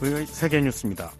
세계뉴스입니다.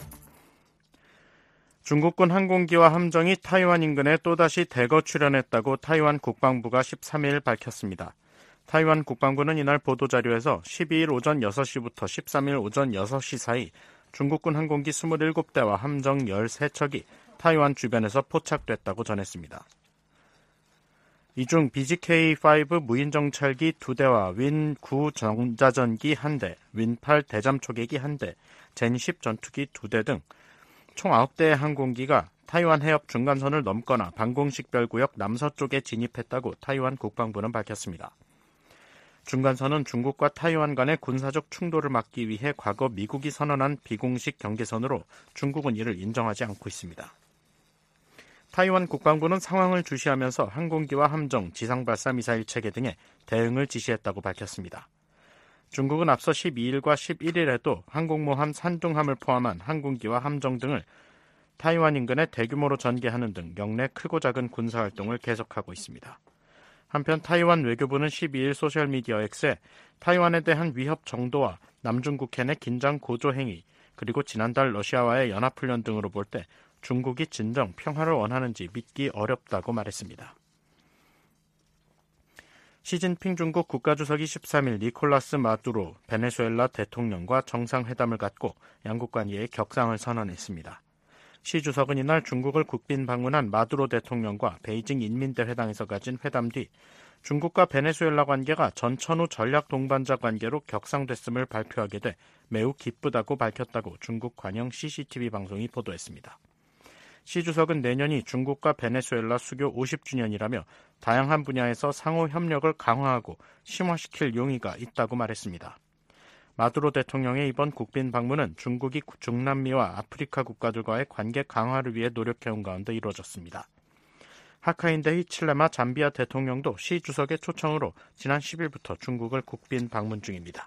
중국군 항공기와 함정이 타이완 인근에 또다시 대거 출현했다고 타이완 국방부가 13일 밝혔습니다. 타이완 국방부는 이날 보도자료에서 12일 오전 6시부터 13일 오전 6시 사이 중국군 항공기 27대와 함정 13척이 타이완 주변에서 포착됐다고 전했습니다. 이 중 BGK-5 무인정찰기 2대와 윈9 전자전기 1대, 윈8 대잠초계기 1대, 젠10 전투기 2대 등 총 9대의 항공기가 타이완 해협 중간선을 넘거나 방공식별구역 남서쪽에 진입했다고 타이완 국방부는 밝혔습니다. 중간선은 중국과 타이완 간의 군사적 충돌을 막기 위해 과거 미국이 선언한 비공식 경계선으로 중국은 이를 인정하지 않고 있습니다. 타이완 국방부는 상황을 주시하면서 항공기와 함정, 지상발사 미사일 체계 등의 대응을 지시했다고 밝혔습니다. 중국은 앞서 12일과 11일에도 항공모함 산둥함을 포함한 항공기와 함정 등을 타이완 인근에 대규모로 전개하는 등 영내 크고 작은 군사활동을 계속하고 있습니다. 한편 타이완 외교부는 12일 소셜미디어 X에 타이완에 대한 위협 정도와 남중국해 내 긴장 고조 행위, 그리고 지난달 러시아와의 연합훈련 등으로 볼 때 중국이 진정 평화를 원하는지 믿기 어렵다고 말했습니다. 시진핑 중국 국가주석이 13일 니콜라스 마두로 베네수엘라 대통령과 정상회담을 갖고 양국 관계에 격상을 선언했습니다. 시 주석은 이날 중국을 국빈 방문한 마두로 대통령과 베이징 인민대회당에서 가진 회담 뒤 중국과 베네수엘라 관계가 전천후 전략 동반자 관계로 격상됐음을 발표하게 돼 매우 기쁘다고 밝혔다고 중국 관영 CCTV 방송이 보도했습니다. 시 주석은 내년이 중국과 베네수엘라 수교 50주년이라며 다양한 분야에서 상호 협력을 강화하고 심화시킬 용의가 있다고 말했습니다. 마두로 대통령의 이번 국빈 방문은 중국이 중남미와 아프리카 국가들과의 관계 강화를 위해 노력해온 가운데 이루어졌습니다. 하카인데 히칠레마 잠비아 대통령도 시 주석의 초청으로 지난 10일부터 중국을 국빈 방문 중입니다.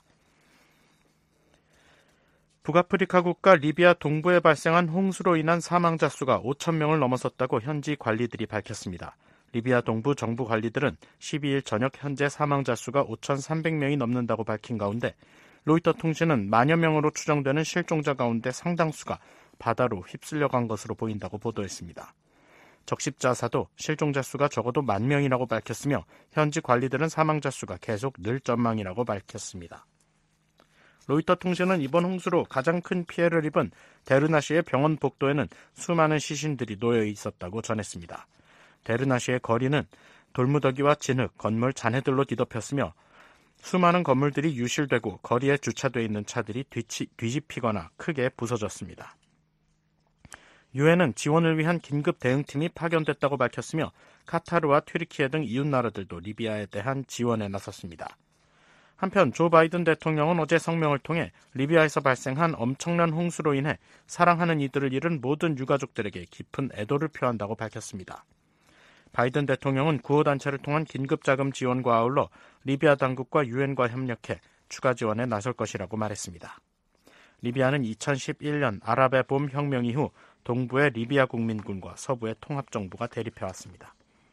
북아프리카 국가 리비아 동부에 발생한 홍수로 인한 사망자 수가 5,000명을 넘어섰다고 현지 관리들이 밝혔습니다. 리비아 동부 정부 관리들은 12일 저녁 현재 사망자 수가 5,300명이 넘는다고 밝힌 가운데 로이터 통신은 만여 명으로 추정되는 실종자 가운데 상당수가 바다로 휩쓸려간 것으로 보인다고 보도했습니다. 적십자사도 실종자 수가 적어도 10,000명이라고 밝혔으며 현지 관리들은 사망자 수가 계속 늘 전망이라고 밝혔습니다. 로이터 통신은 이번 홍수로 가장 큰 피해를 입은 데르나시의 병원 복도에는 수많은 시신들이 놓여 있었다고 전했습니다. 데르나시의 거리는 돌무더기와 진흙, 건물 잔해들로 뒤덮였으며 수많은 건물들이 유실되고 거리에 주차되어 있는 차들이 뒤집히거나 크게 부서졌습니다. 유엔은 지원을 위한 긴급 대응팀이 파견됐다고 밝혔으며 카타르와 튀르키예 등 이웃 나라들도 리비아에 대한 지원에 나섰습니다. 한편 조 바이든 대통령은 어제 성명을 통해 리비아에서 발생한 엄청난 홍수로 인해 사랑하는 이들을 잃은 모든 유가족들에게 깊은 애도를 표한다고 밝혔습니다. 바이든 대통령은 구호단체를 통한 긴급자금 지원과 아울러 리비아 당국과 유엔과 협력해 추가 지원에 나설 것이라고 말했습니다. 리비아는 2011년 아랍의 봄 혁명 이후 동부의 리비아 국민군과 서부의 통합정부가 대립해왔습니다.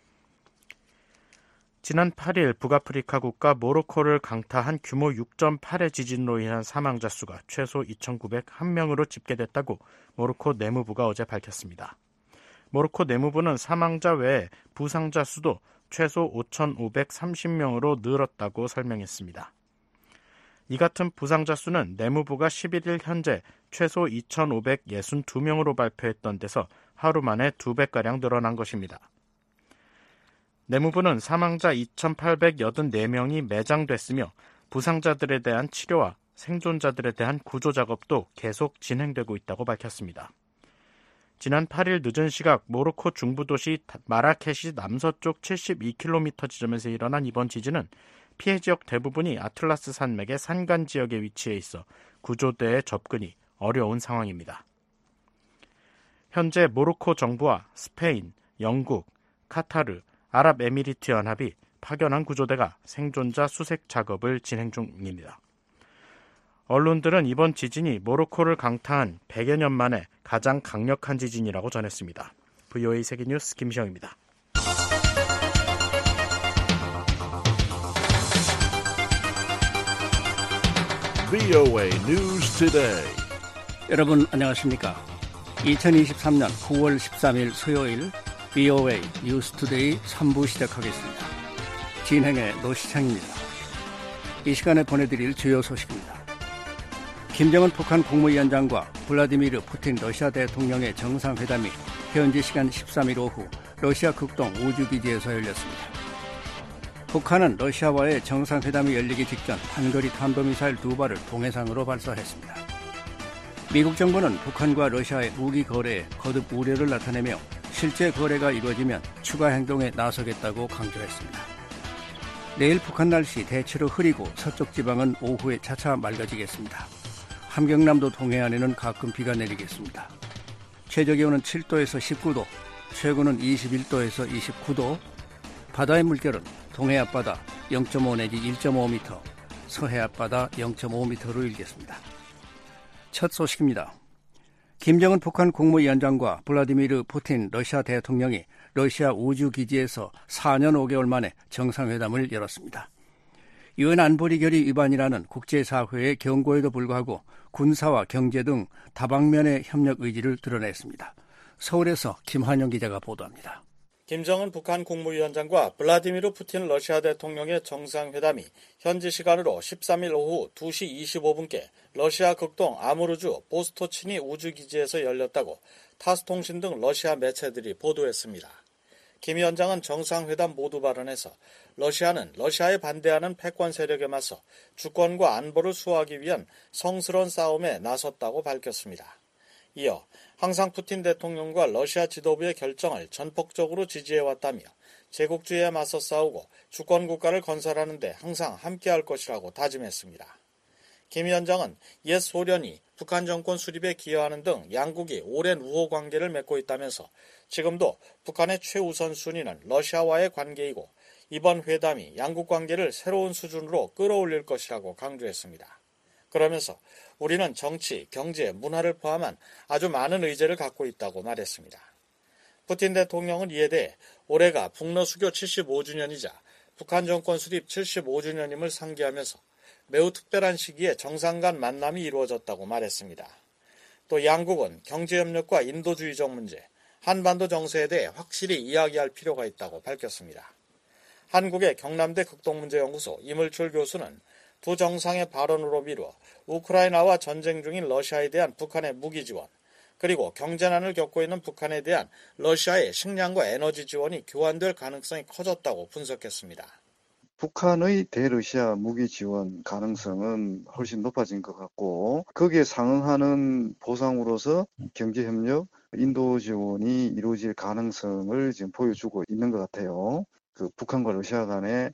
지난 8일 북아프리카 국가 모로코를 강타한 규모 6.8의 지진으로 인한 사망자 수가 최소 2,901명으로 집계됐다고 모로코 내무부가 어제 밝혔습니다. 모로코 내무부는 사망자 외에 부상자 수도 최소 5,530명으로 늘었다고 설명했습니다. 이 같은 부상자 수는 내무부가 11일 현재 최소 2,562명으로 발표했던 데서 하루 만에 2배가량 늘어난 것입니다. 내무부는 사망자 2,884명이 매장됐으며 부상자들에 대한 치료와 생존자들에 대한 구조 작업도 계속 진행되고 있다고 밝혔습니다. 지난 8일 늦은 시각 모로코 중부 도시 마라케시 남서쪽 72km 지점에서 일어난 이번 지진은 피해 지역 대부분이 아틀라스 산맥의 산간 지역에 위치해 있어 구조대의 접근이 어려운 상황입니다. 현재 모로코 정부와 스페인, 영국, 카타르, 아랍에미리트 연합이 파견한 구조대가 생존자 수색 작업을 진행 중입니다. 언론들은 이번 지진이 모로코를 강타한 100여 년 만에 가장 강력한 지진이라고 전했습니다. VOA 세계뉴스 김시영입니다. VOA News Today. 여러분 안녕하십니까? 2023년 9월 13일 수요일 VOA 뉴스투데이 3부 시작하겠습니다. 진행의 노시창입니다. 이 시간에 보내드릴 주요 소식입니다. 김정은 북한 국무위원장과 블라디미르 푸틴 러시아 대통령의 정상회담이 현지 시간 13일 오후 러시아 극동 우주기지에서 열렸습니다. 북한은 러시아와의 정상회담이 열리기 직전 단거리 탄도미사일 2발을 동해상으로 발사했습니다. 미국 정부는 북한과 러시아의 무기 거래에 거듭 우려를 나타내며 실제 거래가 이루어지면 추가 행동에 나서겠다고 강조했습니다. 내일 북한 날씨 대체로 흐리고 서쪽 지방은 오후에 차차 맑아지겠습니다. 함경남도 동해안에는 가끔 비가 내리겠습니다. 최저기온은 7도에서 19도, 최고는 21도에서 29도, 바다의 물결은 동해 앞바다 0.5 내지 1.5m, 서해 앞바다 0.5m로 일겠습니다. 첫 소식입니다. 김정은 북한 국무위원장과 블라디미르 푸틴 러시아 대통령이 러시아 우주기지에서 4년 5개월 만에 정상회담을 열었습니다. 유엔 안보리 결의 위반이라는 국제사회의 경고에도 불구하고 군사와 경제 등 다방면의 협력 의지를 드러냈습니다. 서울에서 김한영 기자가 보도합니다. 김정은 북한 국무위원장과 블라디미르 푸틴 러시아 대통령의 정상회담이 현지 시간으로 13일 오후 2시 25분께 러시아 극동 아무르주 보스토치니 우주기지에서 열렸다고 타스통신 등 러시아 매체들이 보도했습니다. 김 위원장은 정상회담 모두 발언에서 러시아는 러시아에 반대하는 패권 세력에 맞서 주권과 안보를 수호하기 위한 성스러운 싸움에 나섰다고 밝혔습니다. 이어 항상 푸틴 대통령과 러시아 지도부의 결정을 전폭적으로 지지해왔다며 제국주의에 맞서 싸우고 주권국가를 건설하는 데 항상 함께할 것이라고 다짐했습니다. 김 위원장은 옛 소련이 북한 정권 수립에 기여하는 등 양국이 오랜 우호 관계를 맺고 있다면서 지금도 북한의 최우선 순위는 러시아와의 관계이고 이번 회담이 양국 관계를 새로운 수준으로 끌어올릴 것이라고 강조했습니다. 그러면서 우리는 정치, 경제, 문화를 포함한 아주 많은 의제를 갖고 있다고 말했습니다. 푸틴 대통령은 이에 대해 올해가 북러 수교 75주년이자 북한 정권 수립 75주년임을 상기하면서 매우 특별한 시기에 정상 간 만남이 이루어졌다고 말했습니다. 또 양국은 경제협력과 인도주의적 문제, 한반도 정세에 대해 확실히 이야기할 필요가 있다고 밝혔습니다. 한국의 경남대 극동문제연구소 이물출 교수는 두 정상의 발언으로 미루어 우크라이나와 전쟁 중인 러시아에 대한 북한의 무기 지원, 그리고 경제난을 겪고 있는 북한에 대한 러시아의 식량과 에너지 지원이 교환될 가능성이 커졌다고 분석했습니다. 북한의 대러시아 무기 지원 가능성은 훨씬 높아진 것 같고 거기에 상응하는 보상으로서 경제협력, 인도 지원이 이루어질 가능성을 지금 보여주고 있는 것 같아요. 북한과 러시아 간의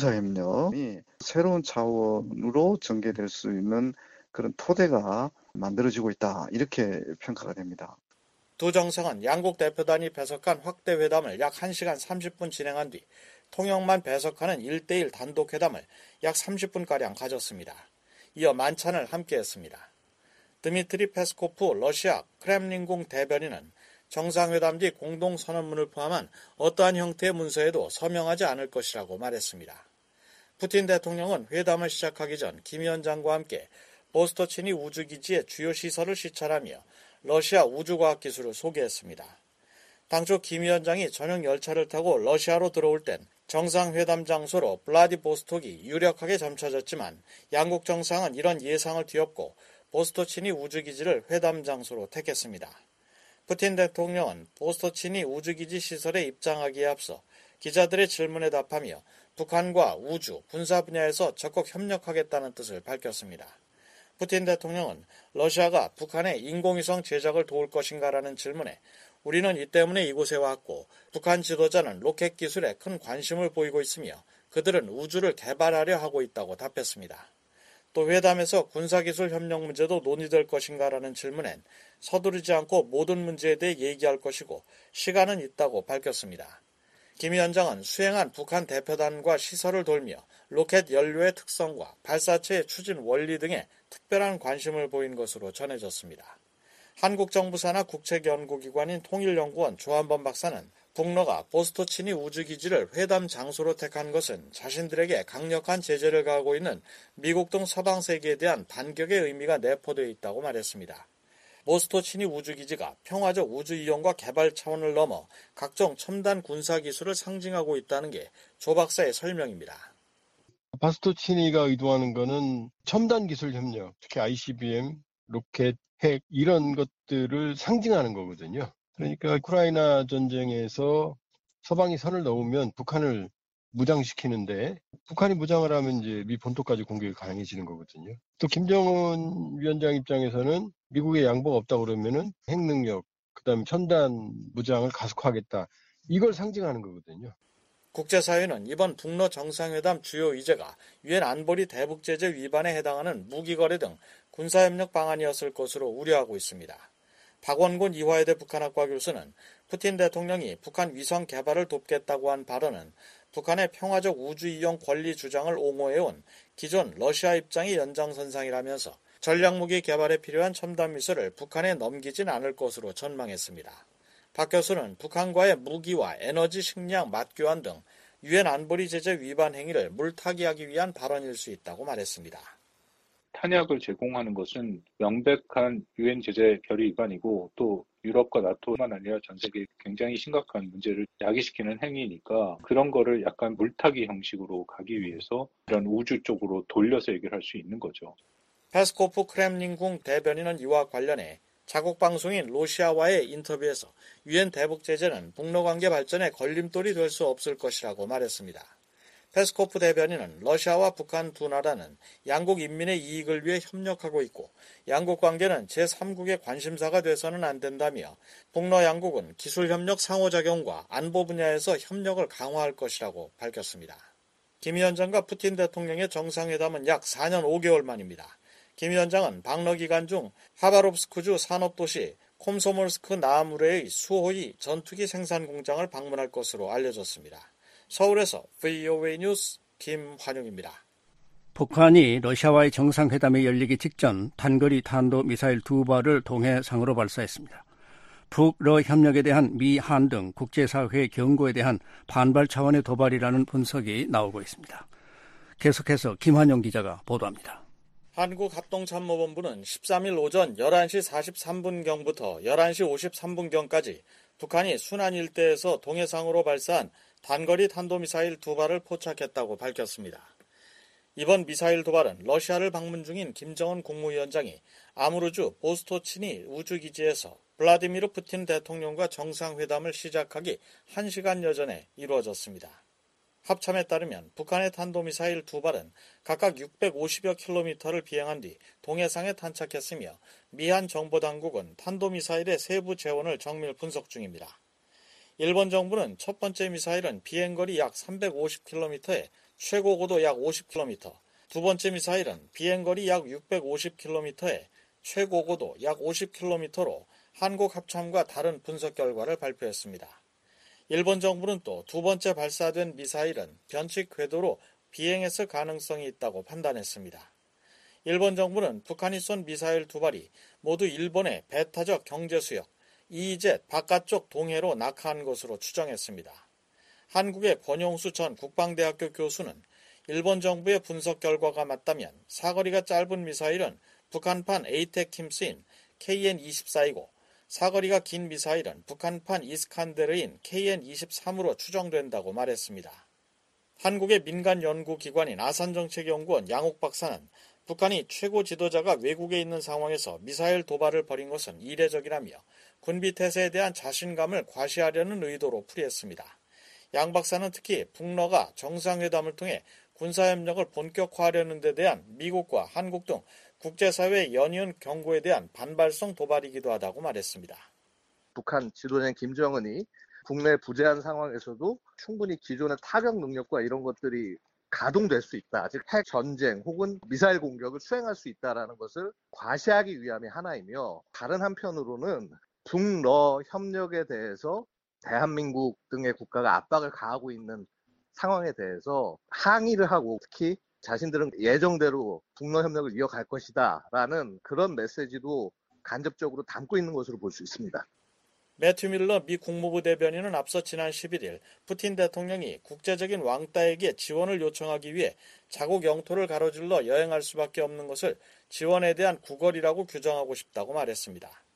군사협력이 새로운 차원으로 전개될 수 있는 그런 토대가 만들어지고 있다. 이렇게 평가가 됩니다. 두 정상은 양국 대표단이 배석한 확대 회담을 약 1시간 30분 진행한 뒤 통역만 배석하는 1대1 단독 회담을 약 30분가량 가졌습니다. 이어 만찬을 함께했습니다. 드미트리 페스코프 러시아 크렘린궁 대변인은 정상회담 뒤 공동선언문을 포함한 어떠한 형태의 문서에도 서명하지 않을 것이라고 말했습니다. 푸틴 대통령은 회담을 시작하기 전 김 위원장과 함께 보스토치니 우주기지의 주요 시설을 시찰하며 러시아 우주과학기술을 소개했습니다. 당초 김 위원장이 전용 열차를 타고 러시아로 들어올 땐 정상회담 장소로 블라디보스톡이 유력하게 점쳐졌지만 양국 정상은 이런 예상을 뒤엎고 보스토치니 우주기지를 회담 장소로 택했습니다. 푸틴 대통령은 보스토치니 우주기지 시설에 입장하기에 앞서 기자들의 질문에 답하며 북한과 우주, 군사 분야에서 적극 협력하겠다는 뜻을 밝혔습니다. 푸틴 대통령은 러시아가 북한의 인공위성 제작을 도울 것인가라는 질문에 우리는 이 때문에 이곳에 왔고 북한 지도자는 로켓 기술에 큰 관심을 보이고 있으며 그들은 우주를 개발하려 하고 있다고 답했습니다. 또 회담에서 군사기술 협력 문제도 논의될 것인가라는 질문엔 서두르지 않고 모든 문제에 대해 얘기할 것이고 시간은 있다고 밝혔습니다. 김 위원장은 수행한 북한 대표단과 시설을 돌며 로켓 연료의 특성과 발사체의 추진 원리 등에 특별한 관심을 보인 것으로 전해졌습니다. 한국 정부 산하 국책연구기관인 통일연구원 조한범 박사는 북러가 보스토치니 우주기지를 회담 장소로 택한 것은 자신들에게 강력한 제재를 가하고 있는 미국 등 서방 세계에 대한 반격의 의미가 내포되어 있다고 말했습니다. 보스토치니 우주기지가 평화적 우주 이용과 개발 차원을 넘어 각종 첨단 군사 기술을 상징하고 있다는 게 조 박사의 설명입니다. 바스토치니가 의도하는 거는 첨단 기술 협력, 특히 ICBM, 로켓, 핵 이런 것들을 상징하는 거거든요. 그러니까 우크라이나 전쟁에서 서방이 선을 넘으면 북한을 무장시키는데 북한이 무장을 하면 이제 미 본토까지 공격이 가능해지는 거거든요. 또 김정은 위원장 입장에서는 미국의 양보가 없다 그러면은 핵 능력, 그다음에 첨단 무장을 가속화하겠다. 이걸 상징하는 거거든요. 국제사회는 이번 북러 정상회담 주요 의제가 유엔 안보리 대북 제재 위반에 해당하는 무기 거래 등 군사협력 방안이었을 것으로 우려하고 있습니다. 박원곤 이화여대 북한학과 교수는 푸틴 대통령이 북한 위성 개발을 돕겠다고 한 발언은 북한의 평화적 우주 이용 권리 주장을 옹호해온 기존 러시아 입장의 연장선상이라면서 전략무기 개발에 필요한 첨단 미술을 북한에 넘기진 않을 것으로 전망했습니다. 박 교수는 북한과의 무기와 에너지 식량 맞교환 등 유엔 안보리 제재 위반 행위를 물타기하기 위한 발언일 수 있다고 말했습니다. 탄약을 제공하는 것은 명백한 유엔 제재 결의 위반이고 또 유럽과 나토만 아니라 전 세계에 굉장히 심각한 문제를 야기시키는 행위니까 그런 거를 약간 물타기 형식으로 가기 위해서 이런 우주 쪽으로 돌려서 얘기를 할 수 있는 거죠. 페스코프 크렘린궁 대변인은 이와 관련해 자국 방송인 러시아와의 인터뷰에서 유엔 대북 제재는 북러 관계 발전에 걸림돌이 될 수 없을 것이라고 말했습니다. 페스코프 대변인은 러시아와 북한 두 나라는 양국 인민의 이익을 위해 협력하고 있고 양국 관계는 제3국의 관심사가 돼서는 안 된다며 북러 양국은 기술협력 상호작용과 안보 분야에서 협력을 강화할 것이라고 밝혔습니다. 김 위원장과 푸틴 대통령의 정상회담은 약 4년 5개월 만입니다. 김 위원장은 방러 기간 중 하바롭스크주 산업도시 콤소몰스크 나아무레의 수호이 전투기 생산 공장을 방문할 것으로 알려졌습니다. 서울에서 VOA 뉴스 김환용입니다. 북한이 러시아와의 정상회담이 열리기 직전 단거리 탄도미사일 2발을 동해상으로 발사했습니다. 북러 협력에 대한 미, 한 등 국제사회의 경고에 대한 반발 차원의 도발이라는 분석이 나오고 있습니다. 계속해서 김환용 기자가 보도합니다. 한국합동참모본부는 13일 오전 11시 43분경부터 11시 53분경까지 북한이 순안 일대에서 동해상으로 발사한 단거리 탄도미사일 2발을 포착했다고 밝혔습니다. 이번 미사일 도발은 러시아를 방문 중인 김정은 국무위원장이 아무르주 보스토치니 우주기지에서 블라디미르 푸틴 대통령과 정상회담을 시작하기 1시간여 전에 이루어졌습니다. 합참에 따르면 북한의 탄도미사일 2발은 각각 650여 킬로미터를 비행한 뒤 동해상에 탄착했으며 미한 정보당국은 탄도미사일의 세부 재원을 정밀 분석 중입니다. 일본 정부는 첫 번째 미사일은 비행거리 약 350km에 최고 고도 약 50km, 두 번째 미사일은 비행거리 약 650km에 최고 고도 약 50km로 한국 합참과 다른 분석 결과를 발표했습니다. 일본 정부는 또 두 번째 발사된 미사일은 변칙 궤도로 비행했을 가능성이 있다고 판단했습니다. 일본 정부는 북한이 쏜 미사일 2발이 모두 일본의 배타적 경제수역 EEZ 바깥쪽 동해로 낙하한 것으로 추정했습니다. 한국의 권용수 전 국방대학교 교수는 일본 정부의 분석 결과가 맞다면 사거리가 짧은 미사일은 북한판 에이텍팀스인 KN-24이고 사거리가 긴 미사일은 북한판 이스칸데르인 KN-23으로 추정된다고 말했습니다. 한국의 민간 연구기관인 아산정책연구원 양옥 박사는 북한이 최고 지도자가 외국에 있는 상황에서 미사일 도발을 벌인 것은 이례적이라며 군비 태세에 대한 자신감을 과시하려는 의도로 풀이했습니다. 양 박사는 특히 북러가 정상회담을 통해 군사협력을 본격화하려는 데 대한 미국과 한국 등 국제사회의 연이은 경고에 대한 반발성 도발이기도 하다고 말했습니다. 북한 지도자인 김정은이 국내 부재한 상황에서도 충분히 기존의 타격 능력과 이런 것들이 가동될 수 있다. 즉 핵 전쟁 혹은 미사일 공격을 수행할 수 있다라는 것을 과시하기 위함의 하나이며 다른 한편으로는 북러 협력에 대해서 대한민국 등의 국가가 압박을 가하고 있는 상황에 대해서 항의를 하고 특히 자신들은 예정대로 북러 협력을 이어갈 것이다 라는 그런 메시지도 간접적으로 담고 있는 것으로 볼 수 있습니다. 매튜 밀러 미 국무부 대변인은 앞서 지난 11일 푸틴 대통령이 국제적인 왕따에게 지원을 요청하기 위해 자국 영토를 가로질러 여행할 수밖에 없는 것을 지원에 대한 구걸이라고 규정하고 싶다고 말했습니다.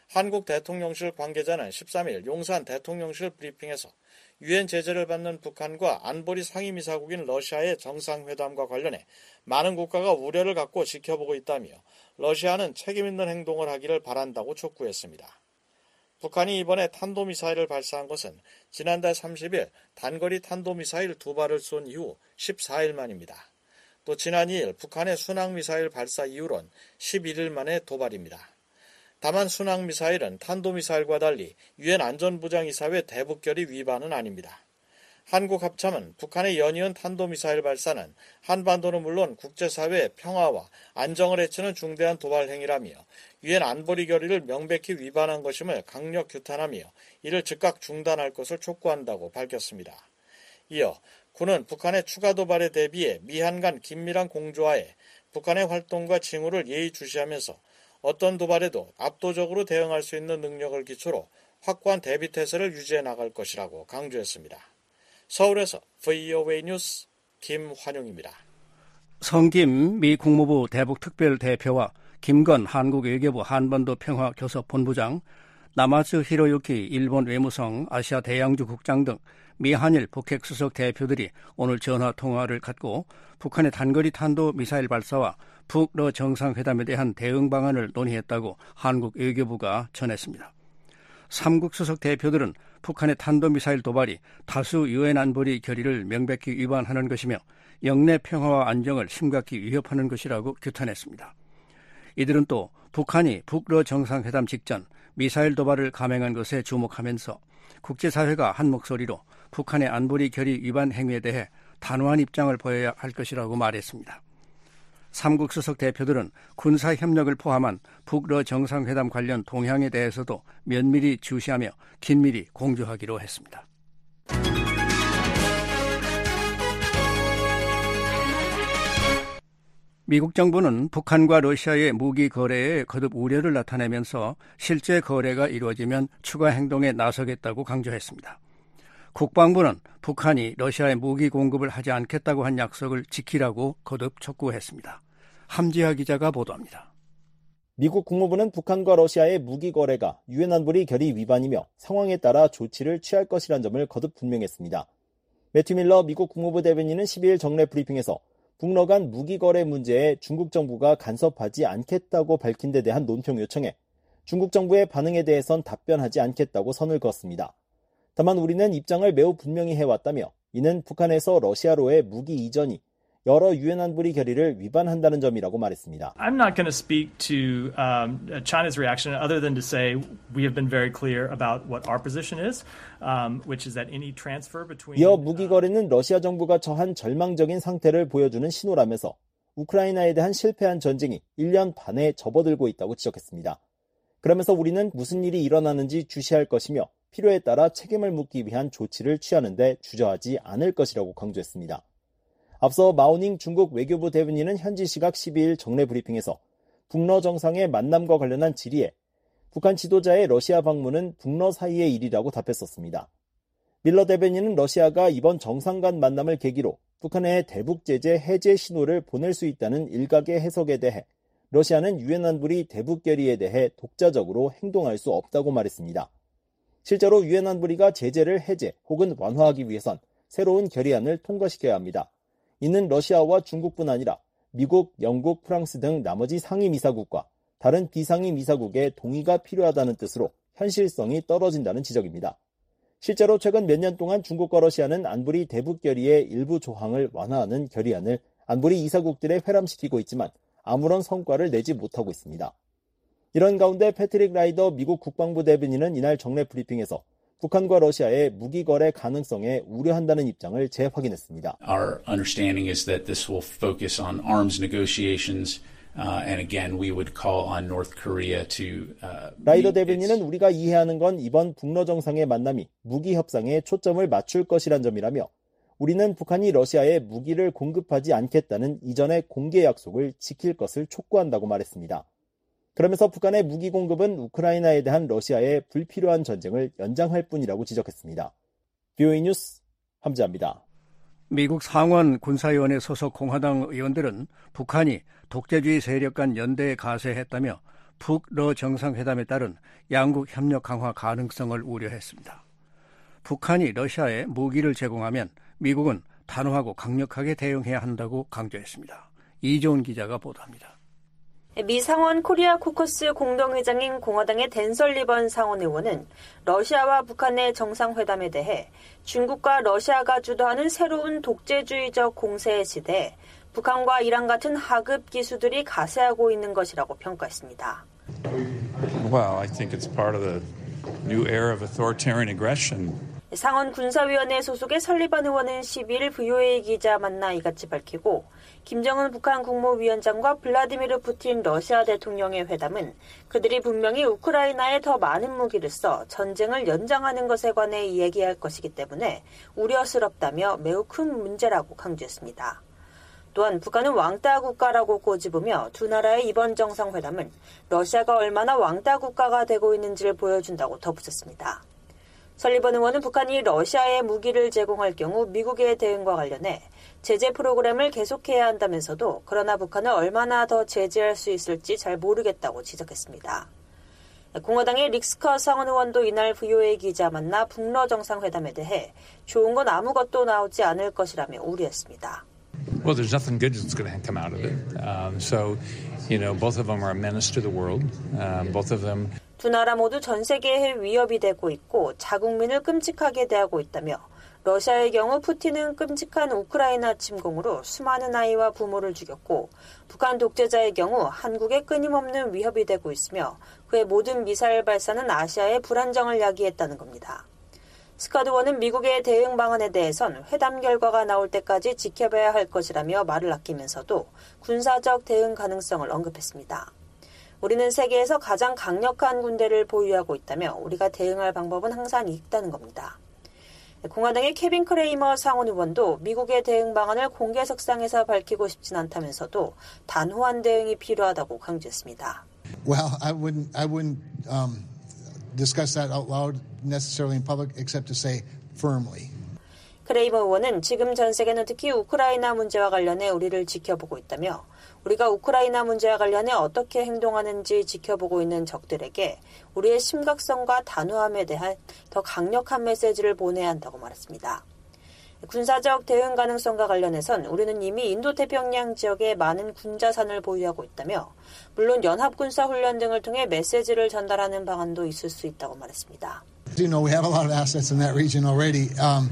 한국 대통령실 관계자는 13일 용산 대통령실 브리핑에서 유엔 제재를 받는 북한과 안보리 상임이사국인 러시아의 정상회담과 관련해 많은 국가가 우려를 갖고 지켜보고 있다며 러시아는 책임 있는 행동을 하기를 바란다고 촉구했습니다. 북한이 이번에 탄도미사일을 발사한 것은 지난달 30일 단거리 탄도미사일 2발을 쏜 이후 14일 만입니다. 또 지난 2일 북한의 순항미사일 발사 이후론 11일 만에 도발입니다. 다만 순항미사일은 탄도미사일과 달리 유엔 안전보장이사회 대북결의 위반은 아닙니다. 한국 합참은 북한의 연이은 탄도미사일 발사는 한반도는 물론 국제사회의 평화와 안정을 해치는 중대한 도발 행위라며 유엔 안보리 결의를 명백히 위반한 것임을 강력 규탄하며 이를 즉각 중단할 것을 촉구한다고 밝혔습니다. 이어 군은 북한의 추가 도발에 대비해 미한 간 긴밀한 공조하에 북한의 활동과 징후를 예의주시하면서 어떤 도발에도 압도적으로 대응할 수 있는 능력을 기초로 확고한 대비태세를 유지해 나갈 것이라고 강조했습니다. 서울에서 VOA 뉴스 김환용입니다. 성김 미 국무부 대북특별대표와 김건 한국외교부 한반도 평화교섭본부장, 나마츠 히로유키 일본 외무성 아시아 대양주 국장 등 미 한일 북핵수석 대표들이 오늘 전화통화를 갖고 북한의 단거리 탄도 미사일 발사와 북러 정상회담에 대한 대응 방안을 논의했다고 한국 외교부가 전했습니다. 3국 수석 대표들은 북한의 탄도미사일 도발이 다수 유엔 안보리 결의를 명백히 위반하는 것이며 영내 평화와 안정을 심각히 위협하는 것이라고 규탄했습니다. 이들은 또 북한이 북러 정상회담 직전 미사일 도발을 감행한 것에 주목하면서 국제사회가 한 목소리로 북한의 안보리 결의 위반 행위에 대해 단호한 입장을 보여야 할 것이라고 말했습니다. 3국 수석 대표들은 군사협력을 포함한 북러 정상회담 관련 동향에 대해서도 면밀히 주시하며 긴밀히 공조하기로 했습니다. 미국 정부는 북한과 러시아의 무기 거래에 거듭 우려를 나타내면서 실제 거래가 이루어지면 추가 행동에 나서겠다고 강조했습니다. 국방부는 북한이 러시아에 무기 공급을 하지 않겠다고 한 약속을 지키라고 거듭 촉구했습니다. 함지하 기자가 보도합니다. 미국 국무부는 북한과 러시아의 무기 거래가 유엔 안보리 결의 위반이며 상황에 따라 조치를 취할 것이란 점을 거듭 분명했습니다. 매튜 밀러 미국 국무부 대변인은 12일 정례 브리핑에서 북러 간 무기 거래 문제에 중국 정부가 간섭하지 않겠다고 밝힌 데 대한 논평 요청에 중국 정부의 반응에 대해선 답변하지 않겠다고 선을 그었습니다. 다만 우리는 입장을 매우 분명히 해왔다며 이는 북한에서 러시아로의 무기 이전이 여러 유엔 안보리 결의를 위반한다는 점이라고 말했습니다. I'm not going to speak to China's reaction other than to say we have been very clear about what our position is, which is that any transfer between. 이어 무기 거래는 러시아 정부가 처한 절망적인 상태를 보여주는 신호라면서 우크라이나에 대한 실패한 전쟁이 1년 반에 접어들고 있다고 지적했습니다. 그러면서 우리는 무슨 일이 일어나는지 주시할 것이며 필요에 따라 책임을 묻기 위한 조치를 취하는 데 주저하지 않을 것이라고 강조했습니다. 앞서 마오닝 중국 외교부 대변인은 현지 시각 12일 정례 브리핑에서 북러 정상의 만남과 관련한 질의에 북한 지도자의 러시아 방문은 북러 사이의 일이라고 답했었습니다. 밀러 대변인은 러시아가 이번 정상 간 만남을 계기로 북한의 대북 제재 해제 신호를 보낼 수 있다는 일각의 해석에 대해 러시아는 유엔 안보리 대북 결의에 대해 독자적으로 행동할 수 없다고 말했습니다. 실제로 유엔 안보리가 제재를 해제 혹은 완화하기 위해선 새로운 결의안을 통과시켜야 합니다. 이는 러시아와 중국뿐 아니라 미국, 영국, 프랑스 등 나머지 상임이사국과 다른 비상임이사국의 동의가 필요하다는 뜻으로 현실성이 떨어진다는 지적입니다. 실제로 최근 몇 년 동안 중국과 러시아는 안보리 대북 결의의 일부 조항을 완화하는 결의안을 안보리 이사국들에 회람시키고 있지만 아무런 성과를 내지 못하고 있습니다. 이런 가운데 패트릭 라이더 미국 국방부 대변인은 이날 정례 브리핑에서 북한과 러시아의 무기 거래 가능성에 우려한다는 입장을 재확인했습니다. Our understanding is that this will focus on arms negotiations, and again, we would call on North Korea to. 라이더 대변인은 우리가 이해하는 건 이번 북러 정상의 만남이 무기 협상에 초점을 맞출 것이란 점이라며 우리는 북한이 러시아에 무기를 공급하지 않겠다는 이전의 공개 약속을 지킬 것을 촉구한다고 말했습니다. 그러면서 북한의 무기 공급은 우크라이나에 대한 러시아의 불필요한 전쟁을 연장할 뿐이라고 지적했습니다. VOA 뉴스 함지아입니다. 미국 상원 군사위원회 소속 공화당 의원들은 북한이 독재주의 세력 간 연대에 가세했다며 북러 정상회담에 따른 양국 협력 강화 가능성을 우려했습니다. 북한이 러시아에 무기를 제공하면 미국은 단호하고 강력하게 대응해야 한다고 강조했습니다. 이조은 기자가 보도합니다. 미 상원 코리아 코커스 공동회장인 공화당의 댄 설리번 상원 의원은 러시아와 북한의 정상회담에 대해 중국과 러시아가 주도하는 새로운 독재주의적 공세의 시대에 북한과 이란 같은 하급 기수들이 가세하고 있는 것이라고 평가했습니다. Well, I think it's part of the new era of authoritarian aggression. 상원 군사위원회 소속의 설리번 의원은 12일 VOA 기자 만나 이같이 밝히고 김정은 북한 국무위원장과 블라디미르 푸틴 러시아 대통령의 회담은 그들이 분명히 우크라이나에 더 많은 무기를 써 전쟁을 연장하는 것에 관해 얘기할 것이기 때문에 우려스럽다며 매우 큰 문제라고 강조했습니다. 또한 북한은 왕따 국가라고 꼬집으며 두 나라의 이번 정상회담은 러시아가 얼마나 왕따 국가가 되고 있는지를 보여준다고 덧붙였습니다. 설리번 의원은 북한이 러시아에 무기를 제공할 경우 미국의 대응과 관련해 제재 프로그램을 계속해야 한다면서도 그러나 북한을 얼마나 더 제재할 수 있을지 잘 모르겠다고 지적했습니다. 공화당의 릭스커 상원 의원도 이날 VOA 기자 만나 북러 정상회담에 대해 좋은 건 아무것도 나오지 않을 것이라며 우려했습니다. Well, there's nothing good that's going to come out of it. So, both of them are a menace to the world. Both of them. 두 나라 모두 전 세계에 위협이 되고 있고 자국민을 끔찍하게 대하고 있다며 러시아의 경우 푸틴은 끔찍한 우크라이나 침공으로 수많은 아이와 부모를 죽였고 북한 독재자의 경우 한국에 끊임없는 위협이 되고 있으며 그의 모든 미사일 발사는 아시아의 불안정을 야기했다는 겁니다. 스카드 원은 미국의 대응 방안에 대해선 회담 결과가 나올 때까지 지켜봐야 할 것이라며 말을 아끼면서도 군사적 대응 가능성을 언급했습니다. 우리는 세계에서 가장 강력한 군대를 보유하고 있다며 우리가 대응할 방법은 항상 있다는 겁니다. 공화당의 케빈 크레이머 상원 의원도 미국의 대응 방안을 공개석상에서 밝히고 싶진 않다면서도 단호한 대응이 필요하다고 강조했습니다. Well, I wouldn't discuss that out loud necessarily in public except to say firmly. 크레이머 의원은 지금 전 세계는 특히 우크라이나 문제와 관련해 우리를 지켜보고 있다며 우리가 우크라이나 문제와 관련해 어떻게 행동하는지 지켜보고 있는 적들에게 우리의 심각성과 단호함에 대한 더 강력한 메시지를 보내야 한다고 말했습니다. 군사적 대응 가능성과 관련해선 우리는 이미 인도태평양 지역에 많은 군자산을 보유하고 있다며 물론 연합군사훈련 등을 통해 메시지를 전달하는 방안도 있을 수 있다고 말했습니다. We have a lot of assets in that region already.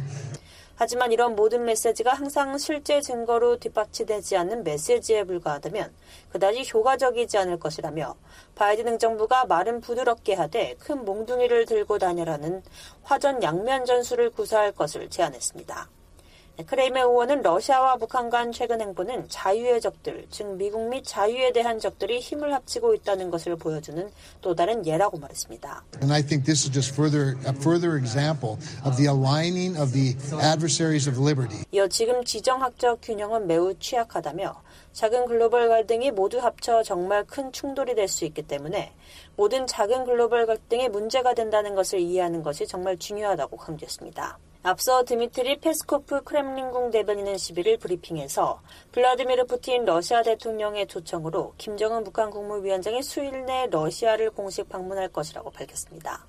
하지만 이런 모든 메시지가 항상 실제 증거로 뒷받침되지 않는 메시지에 불과하다면 그다지 효과적이지 않을 것이라며 바이든 행정부가 말은 부드럽게 하되 큰 몽둥이를 들고 다녀라는 화전 양면 전술을 구사할 것을 제안했습니다. 크레이머 의원은 러시아와 북한 간 최근 행보는 자유의 적들, 즉 미국 및 자유에 대한 적들이 힘을 합치고 있다는 것을 보여주는 또 다른 예라고 말했습니다. And I think this is just a further example of the aligning of the adversaries of liberty. 이어 지금 지정학적 균형은 매우 취약하다며 작은 글로벌 갈등이 모두 합쳐 정말 큰 충돌이 될 수 있기 때문에 모든 작은 글로벌 갈등이 문제가 된다는 것을 이해하는 것이 정말 중요하다고 강조했습니다. 앞서 드미트리 페스코프 크렘린궁 대변인은 11일 브리핑에서 블라디미르 푸틴 러시아 대통령의 초청으로 김정은 북한 국무위원장이 수일 내 러시아를 공식 방문할 것이라고 밝혔습니다.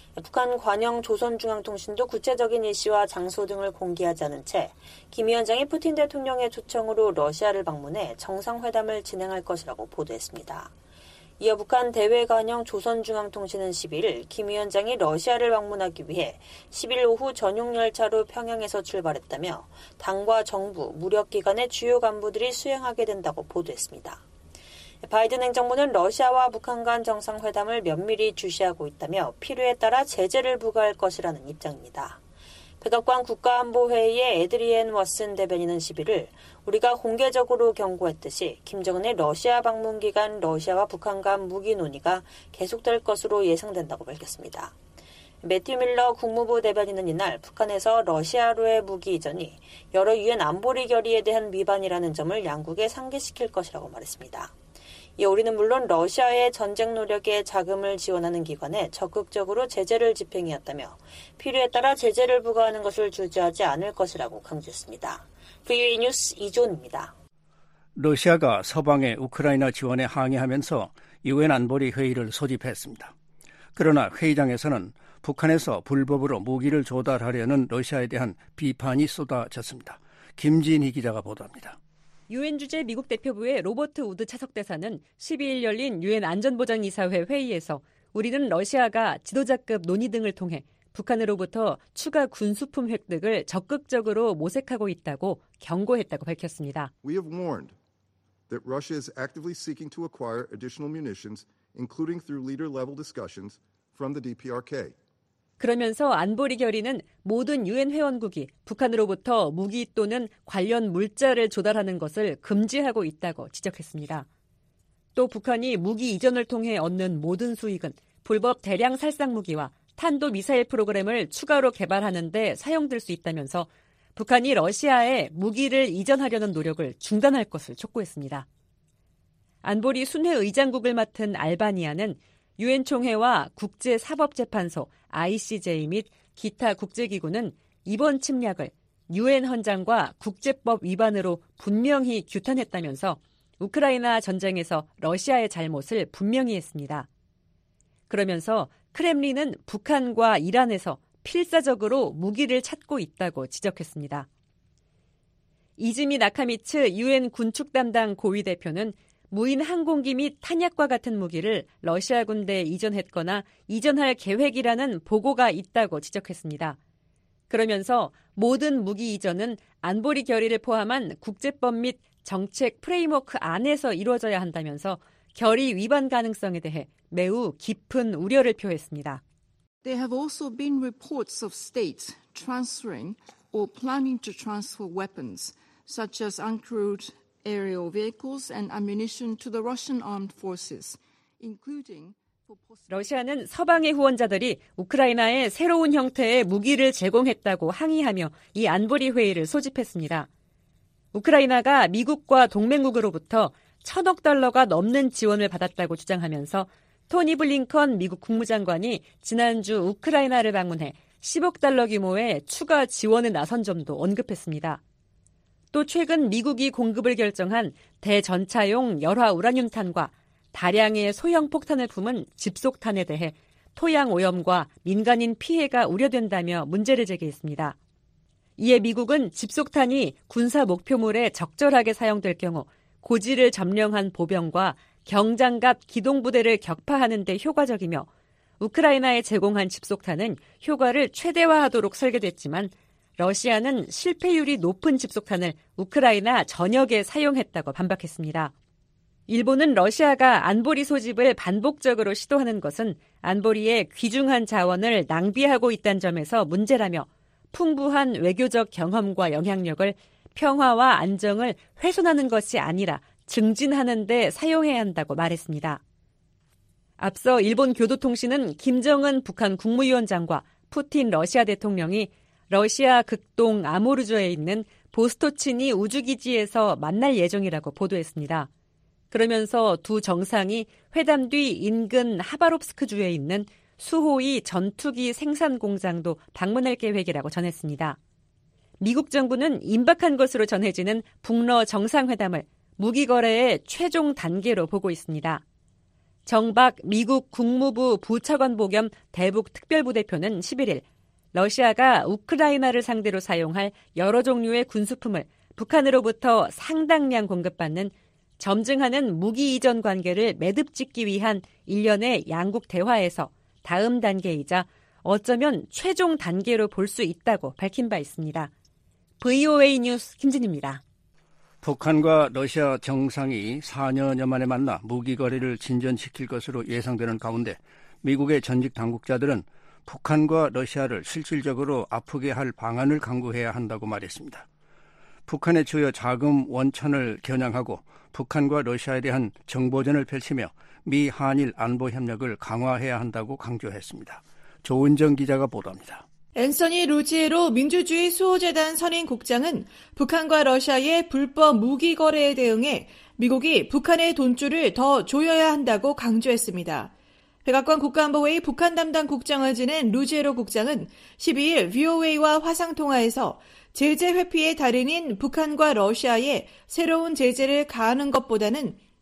북한 관영 조선중앙통신도 구체적인 일시와 장소 등을 공개하지 않은 채 김 위원장이 푸틴 대통령의 초청으로 러시아를 방문해 정상회담을 진행할 것이라고 보도했습니다. 이어 북한 대외관영 조선중앙통신은 11일 김 위원장이 러시아를 방문하기 위해 10일 오후 전용 열차로 평양에서 출발했다며 당과 정부, 무력기관의 주요 간부들이 수행하게 된다고 보도했습니다. 바이든 행정부는 러시아와 북한 간 정상회담을 면밀히 주시하고 있다며 필요에 따라 제재를 부과할 것이라는 입장입니다. 백악관 국가안보회의의 에드리엔 워슨 대변인은 11일 우리가 공개적으로 경고했듯이 김정은의 러시아 방문 기간 러시아와 북한 간 무기 논의가 계속될 것으로 예상된다고 밝혔습니다. 매튜 밀러 국무부 대변인은 이날 북한에서 러시아로의 무기 이전이 여러 유엔 안보리 결의에 대한 위반이라는 점을 양국에 상기시킬 것이라고 말했습니다. 이어 우리는 물론 러시아의 전쟁 노력에 자금을 지원하는 기관에 적극적으로 제재를 집행해왔다며 필요에 따라 제재를 부과하는 것을 주저하지 않을 것이라고 강조했습니다. VOA 뉴스 이조은입니다. 러시아가 서방의 우크라이나 지원에 항의하면서 유엔 안보리 회의를 소집했습니다. 그러나 회의장에서는 북한에서 불법으로 무기를 조달하려는 러시아에 대한 비판이 쏟아졌습니다. 김진희 기자가 보도합니다. 유엔 주재 미국 대표부의 로버트 우드 차석대사는 12일 열린 유엔 안전보장이사회 회의에서 우리는 러시아가 지도자급 논의 등을 통해 북한으로부터 추가 군수품 획득을 적극적으로 모색하고 있다고 경고했다고 밝혔습니다. We have warned that Russia is actively seeking to acquire additional munitions, including through leader-level discussions from the DPRK. 그러면서 안보리 결의는 모든 유엔 회원국이 북한으로부터 무기 또는 관련 물자를 조달하는 것을 금지하고 있다고 지적했습니다. 또 북한이 무기 이전을 통해 얻는 모든 수익은 불법 대량 살상 무기와 탄도미사일 프로그램을 추가로 개발하는 데 사용될 수 있다면서 북한이 러시아에 무기를 이전하려는 노력을 중단할 것을 촉구했습니다. 안보리 순회 의장국을 맡은 알바니아는 유엔 총회와 국제사법재판소 ICJ 및 기타 국제기구는 이번 침략을 유엔 헌장과 국제법 위반으로 분명히 규탄했다면서 우크라이나 전쟁에서 러시아의 잘못을 분명히 했습니다. 그러면서 크렘린은 북한과 이란에서 필사적으로 무기를 찾고 있다고 지적했습니다. 이즈미 나카미츠 유엔 군축 담당 고위 대표는 무인 항공기 및 탄약과 같은 무기를 러시아 군대에 이전했거나 이전할 계획이라는 보고가 있다고 지적했습니다. 그러면서 모든 무기 이전은 안보리 결의를 포함한 국제법 및 정책 프레임워크 안에서 이루어져야 한다면서 결의 위반 가능성에 대해 매우 깊은 우려를 표했습니다. There have also been reports of states transferring or planning to transfer weapons, such as uncrewed aerial vehicles and ammunition to the Russian armed forces, including 러시아는 서방의 후원자들이 우크라이나에 새로운 형태의 무기를 제공했다고 항의하며 이 안보리 회의를 소집했습니다. 우크라이나가 미국과 동맹국으로부터 1,000억 달러가 넘는 지원을 받았다고 주장하면서 토니 블링컨 미국 국무장관이 지난주 우크라이나를 방문해 10억 달러 규모의 추가 지원에 나선 점도 언급했습니다. 또 최근 미국이 공급을 결정한 대전차용 열화 우라늄탄과 다량의 소형 폭탄을 품은 집속탄에 대해 토양 오염과 민간인 피해가 우려된다며 문제를 제기했습니다. 이에 미국은 집속탄이 군사 목표물에 적절하게 사용될 경우 고지를 점령한 보병과 경장갑 기동부대를 격파하는 데 효과적이며 우크라이나에 제공한 집속탄은 효과를 최대화하도록 설계됐지만 러시아는 실패율이 높은 집속탄을 우크라이나 전역에 사용했다고 반박했습니다. 일본은 러시아가 안보리 소집을 반복적으로 시도하는 것은 안보리의 귀중한 자원을 낭비하고 있다는 점에서 문제라며 풍부한 외교적 경험과 영향력을 평화와 안정을 훼손하는 것이 아니라 증진하는 데 사용해야 한다고 말했습니다. 앞서 일본 교도통신은 김정은 북한 국무위원장과 푸틴 러시아 대통령이 러시아 극동 아모르주에 있는 보스토치니 우주기지에서 만날 예정이라고 보도했습니다. 그러면서 두 정상이 회담 뒤 인근 하바롭스크주에 있는 수호이 전투기 생산 공장도 방문할 계획이라고 전했습니다. 미국 정부는 임박한 것으로 전해지는 북러 정상회담을 무기 거래의 최종 단계로 보고 있습니다. 정박 미국 국무부 부차관보 겸 대북 특별부대표는 11일 러시아가 우크라이나를 상대로 사용할 여러 종류의 군수품을 북한으로부터 상당량 공급받는 점증하는 무기 이전 관계를 매듭 짓기 위한 일련의 양국 대화에서 다음 단계이자 어쩌면 최종 단계로 볼 수 있다고 밝힌 바 있습니다. VOA 뉴스 김진입니다. 북한과 러시아 정상이 4년여 만에 만나 무기 거래를 진전시킬 것으로 예상되는 가운데 미국의 전직 당국자들은 북한과 러시아를 실질적으로 아프게 할 방안을 강구해야 한다고 말했습니다. 북한의 주요 자금 원천을 겨냥하고 북한과 러시아에 대한 정보전을 펼치며 미 한일 안보 협력을 강화해야 한다고 강조했습니다. 조은정 기자가 보도합니다. 앤서니 루지에로 민주주의 수호재단 선임국장은 북한과 러시아의 불법 무기 거래에 대응해 미국이 북한의 돈줄을 더 조여야 한다고 강조했습니다. 백악관 국가안보회의 북한 담당 국장을 지낸 루지에로 국장은 12일 VOA와 화상통화에서 제재 회피의 달인인 북한과 러시아에 새로운 제재를 가하는 것보다는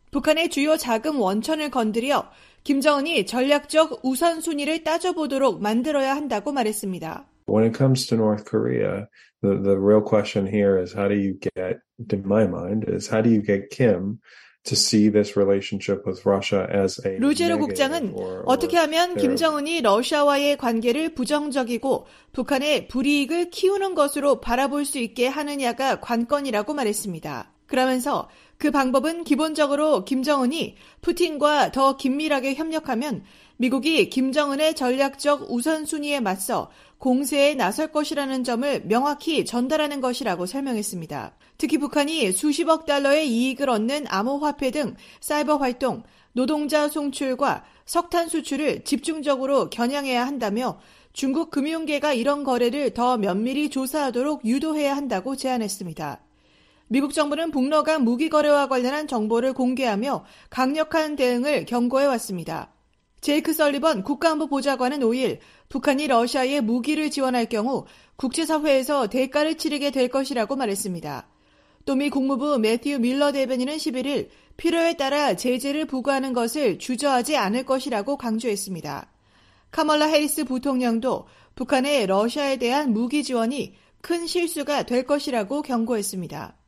북한의 주요 자금 원천을 건드려 김정은이 전략적 우선순위를 따져보도록 만들어야 한다고 말했습니다. When it comes to North Korea, the real question here is how do you get, in my mind, is how do you get Kim to see this relationship with Russia as a 루제로 국장은 어떻게 하면 김정은이 러시아와의 관계를 부정적이고 북한의 불이익을 키우는 것으로 바라볼 수 있게 하느냐가 관건이라고 말했습니다. 그러면서 그 방법은 기본적으로 김정은이 푸틴과 더 긴밀하게 협력하면 미국이 김정은의 전략적 우선순위에 맞서 공세에 나설 것이라는 점을 명확히 전달하는 것이라고 설명했습니다. 특히 북한이 수십억 달러의 이익을 얻는 암호화폐 등 사이버 활동, 노동자 송출과 석탄 수출을 집중적으로 겨냥해야 한다며 중국 금융계가 이런 거래를 더 면밀히 조사하도록 유도해야 한다고 제안했습니다. 미국 정부는 북러 간 무기 거래와 관련한 정보를 공개하며 강력한 대응을 경고해왔습니다. 제이크 설리번 국가안보 보좌관은 5일 북한이 러시아에 무기를 지원할 경우 국제사회에서 대가를 치르게 될 것이라고 말했습니다. 또 미 국무부 매튜 밀러 대변인은 11일 필요에 따라 제재를 부과하는 것을 주저하지 않을 것이라고 강조했습니다. 카멀라 해리스 부통령도 북한의 러시아에 대한 무기 지원이 큰 실수가 될 것이라고 경고했습니다.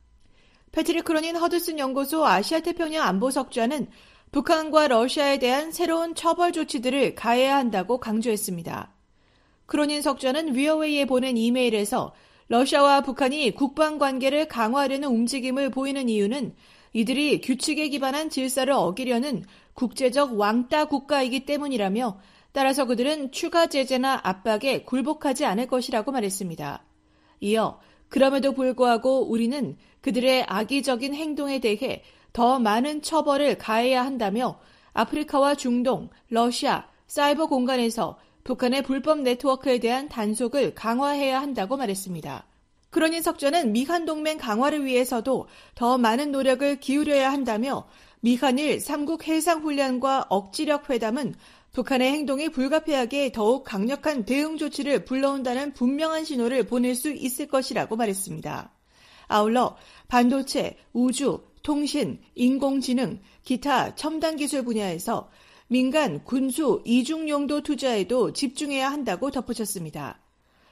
패트릭 크로닌 허드슨 연구소 아시아태평양 안보석좌는 북한과 러시아에 대한 새로운 처벌 조치들을 가해야 한다고 강조했습니다. 크로닌 석좌는 위어웨이에 보낸 이메일에서 러시아와 북한이 국방관계를 강화하려는 움직임을 보이는 이유는 이들이 규칙에 기반한 질서를 어기려는 국제적 왕따 국가이기 때문이라며 따라서 그들은 추가 제재나 압박에 굴복하지 않을 것이라고 말했습니다. 이어 그럼에도 불구하고 우리는 그들의 악의적인 행동에 대해 더 많은 처벌을 가해야 한다며 아프리카와 중동, 러시아, 사이버 공간에서 북한의 불법 네트워크에 대한 단속을 강화해야 한다고 말했습니다. 크로닌 석좌는 미한 동맹 강화를 위해서도 더 많은 노력을 기울여야 한다며 미한일 3국 해상훈련과 억지력 회담은 북한의 행동이 불가피하게 더욱 강력한 대응 조치를 불러온다는 분명한 신호를 보낼 수 있을 것이라고 말했습니다. 아울러 반도체, 우주, 통신, 인공지능, 기타 첨단 기술 분야에서 민간, 군수, 이중용도 투자에도 집중해야 한다고 덧붙였습니다.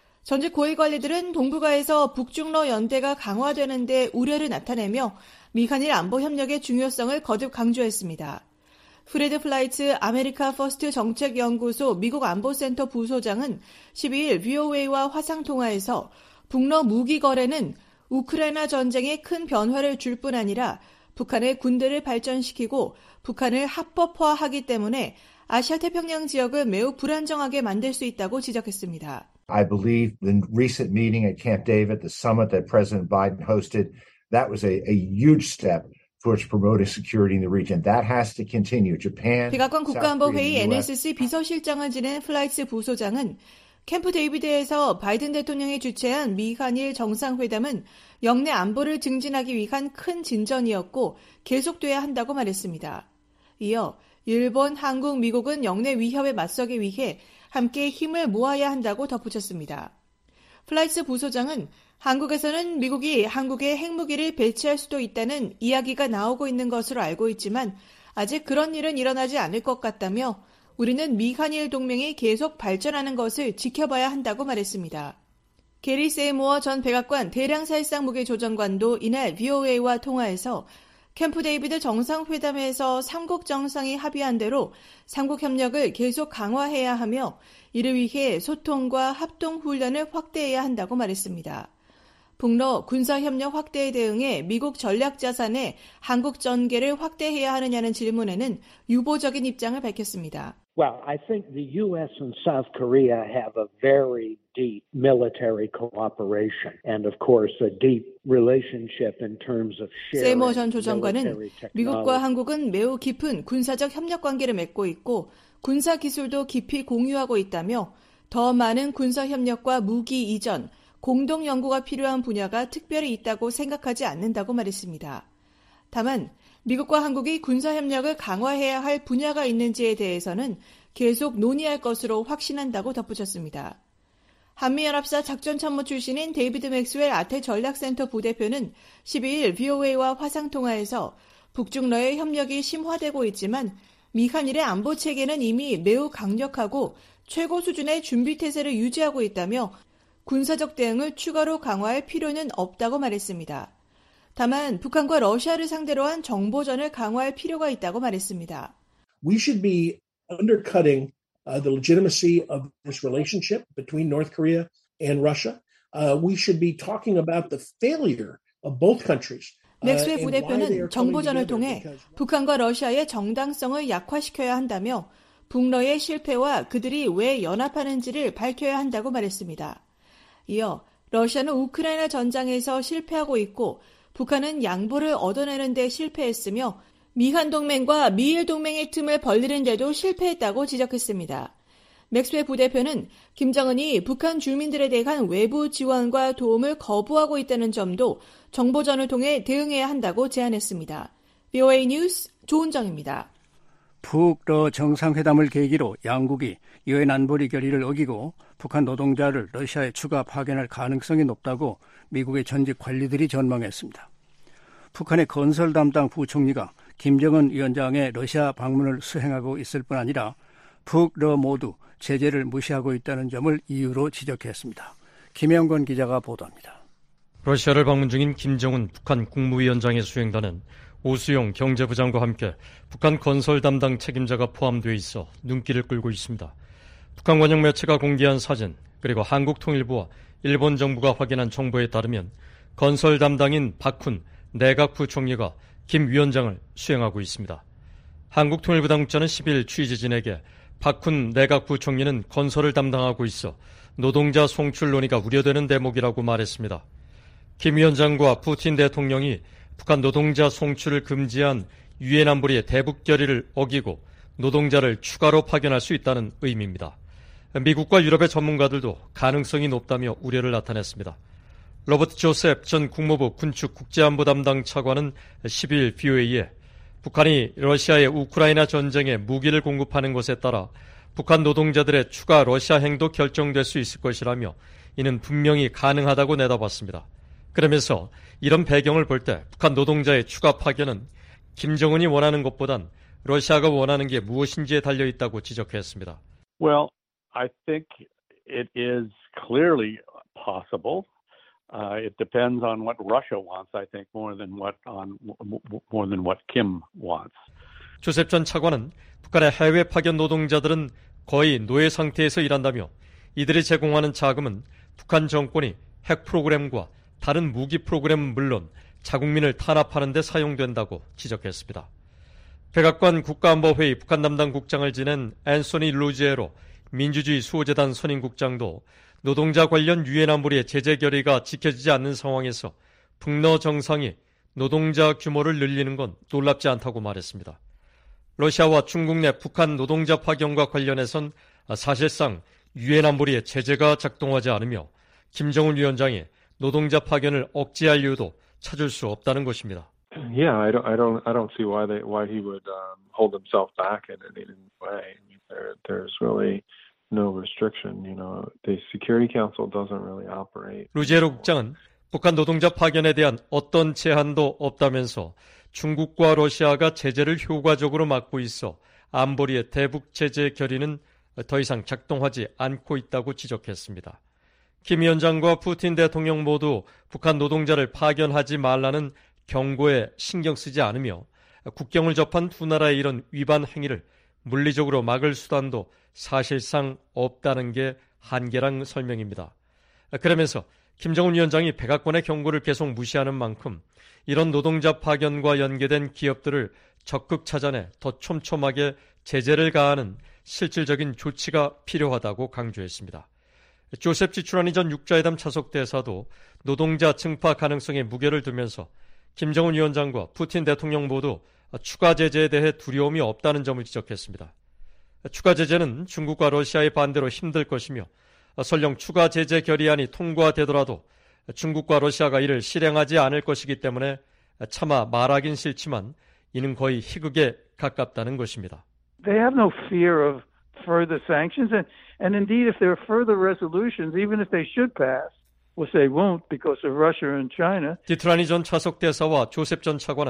전직 고위 관리들은 동북아에서 북중러 연대가 강화되는 데 우려를 나타내며 미한일 안보 협력의 중요성을 거듭 강조했습니다. 프레드 플라이츠 아메리카 퍼스트 정책연구소 미국 안보센터 부소장은 12일 VOA와 화상통화에서 북러 무기 거래는 우크라이나 전쟁에 큰 변화를 줄 뿐 아니라 북한의 군대를 발전시키고 북한을 합법화하기 때문에 아시아태평양 지역을 매우 불안정하게 만들 수 있다고 지적했습니다. I believe the recent meeting at Camp David, the summit that President Biden hosted, that was a huge step towards promoting security in the region. That has to continue. Japan, 백악관 국가안보회의 South Korea, the US. NSC 비서실장을 지낸 플라이츠 부소장은 캠프 데이비드에서 바이든 대통령이 주최한 미한일 정상회담은 영내 안보를 증진하기 위한 큰 진전이었고 계속돼야 한다고 말했습니다. 이어 일본, 한국, 미국은 영내 위협에 맞서기 위해 함께 힘을 모아야 한다고 덧붙였습니다. 플라이츠 부소장은 한국에서는 미국이 한국에 핵무기를 배치할 수도 있다는 이야기가 나오고 있는 것으로 알고 있지만 아직 그런 일은 일어나지 않을 것 같다며 우리는 미한일 동맹이 계속 발전하는 것을 지켜봐야 한다고 말했습니다. 게리 세이모어 전 백악관 대량살상 무기 조정관도 이날 VOA와 통화에서 캠프 데이비드 정상회담에서 3국 정상이 합의한 대로 3국 협력을 계속 강화해야 하며 이를 위해 소통과 합동훈련을 확대해야 한다고 말했습니다. 북러 군사협력 확대에 대응해 미국 전략자산에 한국 전개를 확대해야 하느냐는 질문에는 유보적인 입장을 밝혔습니다. Well, I think the U.S. and South Korea have a very deep military cooperation and, of course, a deep relationship in terms of sharing 세이머 전 조정관은 military technology. 미국과 한국은 매우 깊은 군사적 협력 관계를 맺고 있고 군사 기술도 깊이 공유하고 있다며 더 많은 군사 협력과 무기 이전, 공동 연구가 필요한 분야가 특별히 있다고 생각하지 않는다고 말했습니다. 다만 미국과 한국이 군사협력을 강화해야 할 분야가 있는지에 대해서는 계속 논의할 것으로 확신한다고 덧붙였습니다. 한미연합사 작전참모 출신인 데이비드 맥스웰 아태 전략센터 부대표는 12일 VOA와 화상통화에서 북중러의 협력이 심화되고 있지만 미한일의 안보 체계는 이미 매우 강력하고 최고 수준의 준비태세를 유지하고 있다며 군사적 대응을 추가로 강화할 필요는 없다고 말했습니다. 다만 북한과 러시아를 상대로 한 정보전을 강화할 필요가 있다고 말했습니다. We should be undercutting the legitimacy of this relationship between North Korea and Russia. We should be talking about the failure of both countries. 맥스웰 부대표는 정보전을 통해 북한과 러시아의 정당성을 약화시켜야 한다며 북러의 실패와 그들이 왜 연합하는지를 밝혀야 한다고 말했습니다. 이어 러시아는 우크라이나 전장에서 실패하고 있고 북한은 양보를 얻어내는 데 실패했으며 미한 동맹과 미일 동맹의 틈을 벌리는 데도 실패했다고 지적했습니다. 맥스웰 부대표는 김정은이 북한 주민들에 대한 외부 지원과 도움을 거부하고 있다는 점도 정보전을 통해 대응해야 한다고 제안했습니다. VOA 뉴스 조은정입니다. 북러 정상회담을 계기로 양국이 유엔 안보리 결의를 어기고 북한 노동자를 러시아에 추가 파견할 가능성이 높다고 미국의 전직 관리들이 전망했습니다. 북한의 건설 담당 부총리가 김정은 위원장의 러시아 방문을 수행하고 있을 뿐 아니라 북러 모두 제재를 무시하고 있다는 점을 이유로 지적했습니다. 김영건 기자가 보도합니다. 러시아를 방문 중인 김정은 북한 국무위원장의 수행단은 오수영 경제부장과 함께 북한 건설 담당 책임자가 포함되어 있어 눈길을 끌고 있습니다. 북한 관영 매체가 공개한 사진 그리고 한국통일부와 일본 정부가 확인한 정보에 따르면 건설 담당인 박훈 내각부총리가 김 위원장을 수행하고 있습니다. 한국통일부 당국자는 10일 취재진에게 박훈 내각부총리는 건설을 담당하고 있어 노동자 송출 논의가 우려되는 대목이라고 말했습니다. 김 위원장과 푸틴 대통령이 북한 노동자 송출을 금지한 유엔 안보리의 대북 결의를 어기고 노동자를 추가로 파견할 수 있다는 의미입니다. 미국과 유럽의 전문가들도 가능성이 높다며 우려를 나타냈습니다. 로버트 조셉 전 국무부 군축 국제안보 담당 차관은 10일 VOA에 북한이 러시아의 우크라이나 전쟁에 무기를 공급하는 것에 따라 북한 노동자들의 추가 러시아 행도 결정될 수 있을 것이라며 이는 분명히 가능하다고 내다봤습니다. 그러면서 이런 배경을 볼 때 북한 노동자의 추가 파견은 김정은이 원하는 것보단 러시아가 원하는 게 무엇인지에 달려있다고 지적했습니다. Well, I think it is clearly possible. It depends on what Russia wants, I think, more than what Kim wants. 조셉 전 차관은 북한의 해외 파견 노동자들은 거의 노예 상태에서 일한다며 이들이 제공하는 자금은 북한 정권이 핵 프로그램과 다른 무기 프로그램은 물론 자국민을 탄압하는 데 사용된다고 지적했습니다. 백악관 국가안보회의 북한 담당 국장을 지낸 앤소니 루지에로 민주주의 수호재단 선임국장도 노동자 관련 유엔 안보리의 제재 결의가 지켜지지 않는 상황에서 북러 정상이 노동자 규모를 늘리는 건 놀랍지 않다고 말했습니다. 러시아와 중국 내 북한 노동자 파견과 관련해선 사실상 유엔 안보리의 제재가 작동하지 않으며 김정은 위원장이 노동자 파견을 억제할 이유도 찾을 수 없다는 것입니다. Yeah, I don't see why he would hold himself back in any way. There's really no restriction. You know, the Security Council doesn't really operate. 루제로 국장은 북한 노동자 파견에 대한 어떤 제한도 없다면서 중국과 러시아가 제재를 효과적으로 막고 있어 안보리의 대북 제재 결의는 더 이상 작동하지 않고 있다고 지적했습니다. 김 위원장과 푸틴 대통령 모두 북한 노동자를 파견하지 말라는 경고에 신경 쓰지 않으며 국경을 접한 두 나라의 이런 위반 행위를 물리적으로 막을 수단도 사실상 없다는 게 한계란 설명입니다. 그러면서 김정은 위원장이 백악관의 경고를 계속 무시하는 만큼 이런 노동자 파견과 연계된 기업들을 적극 찾아내 더 촘촘하게 제재를 가하는 실질적인 조치가 필요하다고 강조했습니다. 조셉 지추라니 전 육자회담 차석 대사도 노동자 증파 가능성에 무게를 두면서 김정은 위원장과 푸틴 대통령 모두 추가 제재에 대해 두려움이 없다는 점을 지적했습니다. 추가 제재는 중국과 러시아의 반대로 힘들 것이며 설령 추가 제재 결의안이 통과되더라도 중국과 러시아가 이를 실행하지 않을 것이기 때문에 차마 말하긴 싫지만 이는 거의 희극에 가깝다는 것입니다. They have no fear of further sanctions and indeed if there are further resolutions, even if they should pass, which they won't because of Russia and China. 디트라니 전 차석 대사와 조셉 전 차관은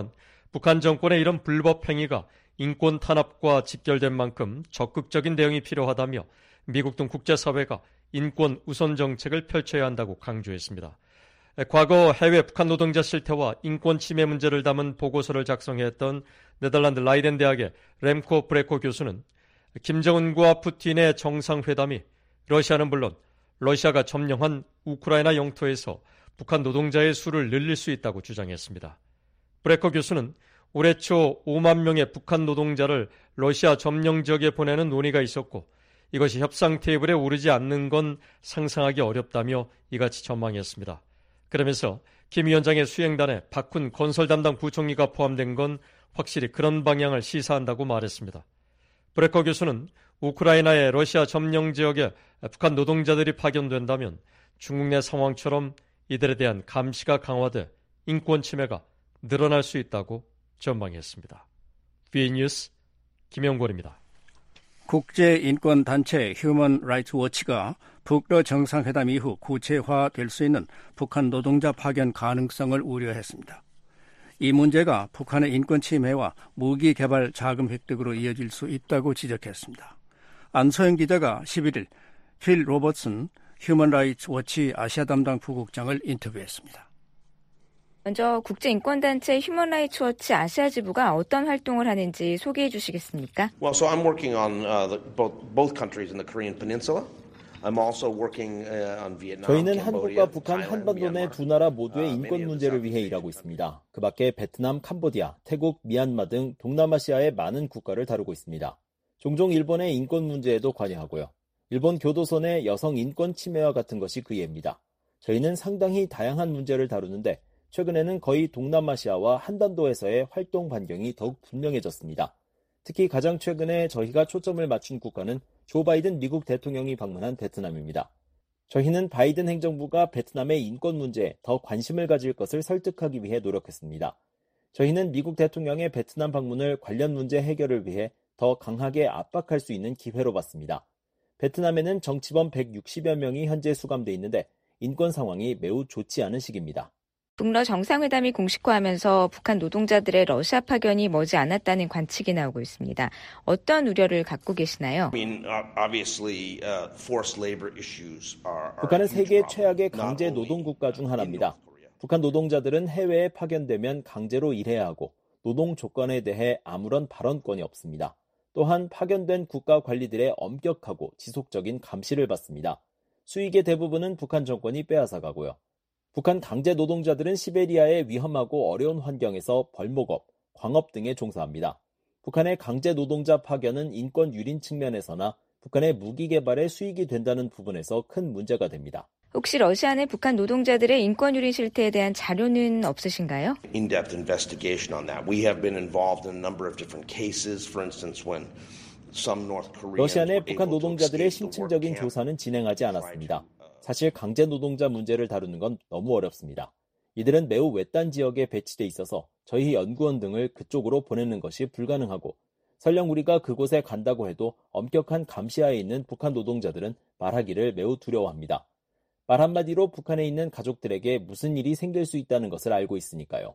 북한 정권의 이런 불법 행위가 인권 탄압과 직결된 만큼 적극적인 대응이 필요하다며 미국 등 국제사회가 인권 우선 정책을 펼쳐야 한다고 강조했습니다. 과거 해외 북한 노동자 실태와 인권 침해 문제를 담은 보고서를 작성했던 네덜란드 라이덴 대학의 렘코 브레코 교수는 김정은과 푸틴의 정상회담이 러시아는 물론 러시아가 점령한 우크라이나 영토에서 북한 노동자의 수를 늘릴 수 있다고 주장했습니다. 브레코 교수는 올해 초 5만 명의 북한 노동자를 러시아 점령 지역에 보내는 논의가 있었고 이것이 협상 테이블에 오르지 않는 건 상상하기 어렵다며 이같이 전망했습니다. 그러면서 김 위원장의 수행단에 박훈 건설 담당 부총리가 포함된 건 확실히 그런 방향을 시사한다고 말했습니다. 브레커 교수는 우크라이나의 러시아 점령 지역에 북한 노동자들이 파견된다면 중국 내 상황처럼 이들에 대한 감시가 강화돼 인권 침해가 늘어날 수 있다고 전망했습니다. BA 뉴스 김영권입니다. 국제인권단체 휴먼 라이츠 워치가 북러 정상회담 이후 구체화될 수 있는 북한 노동자 파견 가능성을 우려했습니다. 이 문제가 북한의 인권 침해와 무기 개발 자금 획득으로 이어질 수 있다고 지적했습니다. 안소영 기자가 11일 필 로버트슨 휴먼 라이츠 워치 아시아 담당 부국장을 인터뷰했습니다. 먼저 국제인권단체 휴먼 라이츠 워치 아시아 지부가 어떤 활동을 하는지 소개해 주시겠습니까? Well, so I'm working on both countries in the Korean Peninsula. I'm also working on Vietnam. 저희는 한국과 북한, 한반도 내 두 나라 모두의 인권 문제를 위해 일하고 있습니다. 그 밖에 베트남, 캄보디아, 태국, 미얀마 등 동남아시아의 많은 국가를 다루고 있습니다. 종종 일본의 인권 문제에도 관여하고요. 일본 교도소 내 여성 인권 침해와 같은 것이 그 예입니다. 저희는 상당히 다양한 문제를 다루는데 최근에는 거의 동남아시아와 한반도에서의 활동 반경이 더욱 분명해졌습니다. 특히 가장 최근에 저희가 초점을 맞춘 국가는 조 바이든 미국 대통령이 방문한 베트남입니다. 저희는 바이든 행정부가 베트남의 인권 문제에 더 관심을 가질 것을 설득하기 위해 노력했습니다. 저희는 미국 대통령의 베트남 방문을 관련 문제 해결을 위해 더 강하게 압박할 수 있는 기회로 봤습니다. 베트남에는 정치범 160여 명이 현재 수감돼 있는데 인권 상황이 매우 좋지 않은 시기입니다. 북러 정상회담이 공식화하면서 북한 노동자들의 러시아 파견이 머지 않았다는 관측이 나오고 있습니다. 어떤 우려를 갖고 계시나요? 북한은 세계 최악의 강제 노동 국가 중 하나입니다. 북한 노동자들은 해외에 파견되면 강제로 일해야 하고 노동 조건에 대해 아무런 발언권이 없습니다. 또한 파견된 국가 관리들의 엄격하고 지속적인 감시를 받습니다. 수익의 대부분은 북한 정권이 빼앗아가고요. 북한 강제 노동자들은 시베리아의 위험하고 어려운 환경에서 벌목업, 광업 등에 종사합니다. 북한의 강제 노동자 파견은 인권 유린 측면에서나 북한의 무기 개발에 수익이 된다는 부분에서 큰 문제가 됩니다. 혹시 러시아 내 북한 노동자들의 인권 유린 실태에 대한 자료는 없으신가요? In-depth investigation on that. We have been involved in a number of different cases. For instance, when some North Koreans 러시아 내 were 북한 able to 노동자들의 escape the work 심층적인 camp. 조사는 진행하지 않았습니다. 사실 강제 노동자 문제를 다루는 건 너무 어렵습니다. 이들은 매우 외딴 지역에 배치돼 있어서 저희 연구원 등을 그쪽으로 보내는 것이 불가능하고 설령 우리가 그곳에 간다고 해도 엄격한 감시하에 있는 북한 노동자들은 말하기를 매우 두려워합니다. 말 한마디로 북한에 있는 가족들에게 무슨 일이 생길 수 있다는 것을 알고 있으니까요.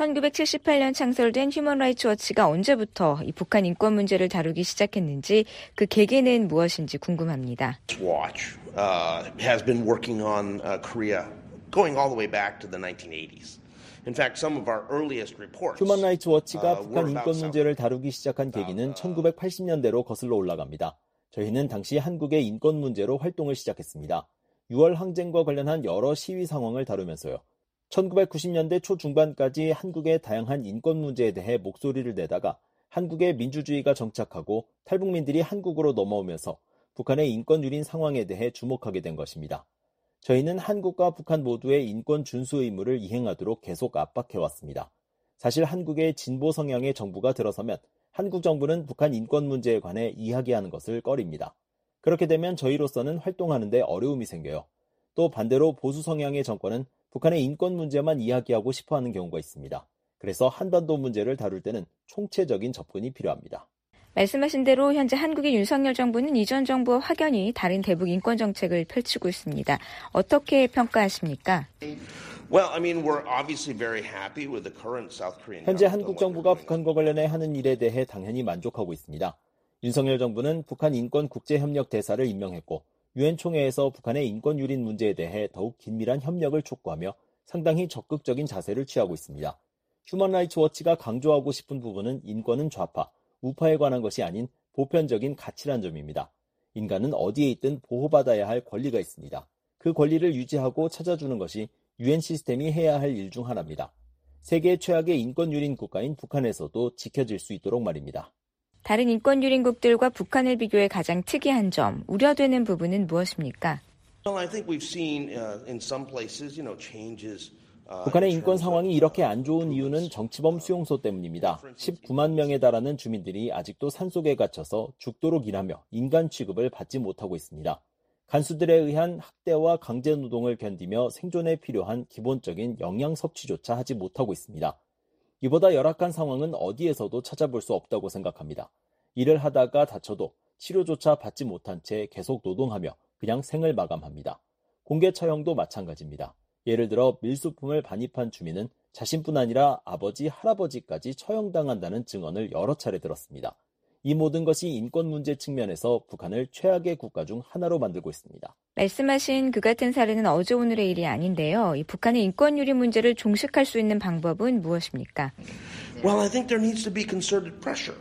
1978년 창설된 휴먼 라이츠 워치가 언제부터 이 북한 인권 문제를 다루기 시작했는지 그 계기는 무엇인지 궁금합니다. Watch has been working on Korea going all the way back to the 1980s. In fact, some of our earliest reports 휴먼 라이츠 워치가 북한 were 인권 about 문제를 다루기 시작한 계기는 1980년대로 거슬러 올라갑니다. 저희는 당시 한국의 인권 문제로 활동을 시작했습니다. 6월 항쟁과 관련한 여러 시위 상황을 다루면서요. 1990년대 초중반까지 한국의 다양한 인권 문제에 대해 목소리를 내다가 한국의 민주주의가 정착하고 탈북민들이 한국으로 넘어오면서 북한의 인권 유린 상황에 대해 주목하게 된 것입니다. 저희는 한국과 북한 모두의 인권 준수 의무를 이행하도록 계속 압박해왔습니다. 사실 한국의 진보 성향의 정부가 들어서면 한국 정부는 북한 인권 문제에 관해 이야기하는 것을 꺼립니다. 그렇게 되면 저희로서는 활동하는 데 어려움이 생겨요. 또 반대로 보수 성향의 정권은 북한의 인권 문제만 이야기하고 싶어하는 경우가 있습니다. 그래서 한반도 문제를 다룰 때는 총체적인 접근이 필요합니다. 말씀하신 대로 현재 한국의 윤석열 정부는 이전 정부와 확연히 다른 대북 인권 정책을 펼치고 있습니다. 어떻게 평가하십니까? 현재 한국 정부가 북한과 관련해 하는 일에 대해 당연히 만족하고 있습니다. 윤석열 정부는 북한 인권 국제협력 대사를 임명했고 유엔 총회에서 북한의 인권 유린 문제에 대해 더욱 긴밀한 협력을 촉구하며 상당히 적극적인 자세를 취하고 있습니다. 휴먼 라이츠 워치가 강조하고 싶은 부분은 인권은 좌파, 우파에 관한 것이 아닌 보편적인 가치란 점입니다. 인간은 어디에 있든 보호받아야 할 권리가 있습니다. 그 권리를 유지하고 찾아주는 것이 유엔 시스템이 해야 할 일 중 하나입니다. 세계 최악의 인권 유린 국가인 북한에서도 지켜질 수 있도록 말입니다. 다른 인권 유린국들과 북한을 비교해 가장 특이한 점, 우려되는 부분은 무엇입니까? 북한의 인권 상황이 이렇게 안 좋은 이유는 정치범 수용소 때문입니다. 19만 명에 달하는 주민들이 아직도 산속에 갇혀서 죽도록 일하며 인간 취급을 받지 못하고 있습니다. 간수들에 의한 학대와 강제노동을 견디며 생존에 필요한 기본적인 영양 섭취조차 하지 못하고 있습니다. 이보다 열악한 상황은 어디에서도 찾아볼 수 없다고 생각합니다. 일을 하다가 다쳐도 치료조차 받지 못한 채 계속 노동하며 그냥 생을 마감합니다. 공개 처형도 마찬가지입니다. 예를 들어 밀수품을 반입한 주민은 자신뿐 아니라 아버지, 할아버지까지 처형당한다는 증언을 여러 차례 들었습니다. 이 모든 것이 인권 문제 측면에서 북한을 최악의 국가 중 하나로 만들고 있습니다. 말씀하신 그 같은 사례는 어제 오늘의 일이 아닌데요. 이 북한의 인권 유린 문제를 종식할 수 있는 방법은 무엇입니까? Well, I think there needs to be concerted pressure.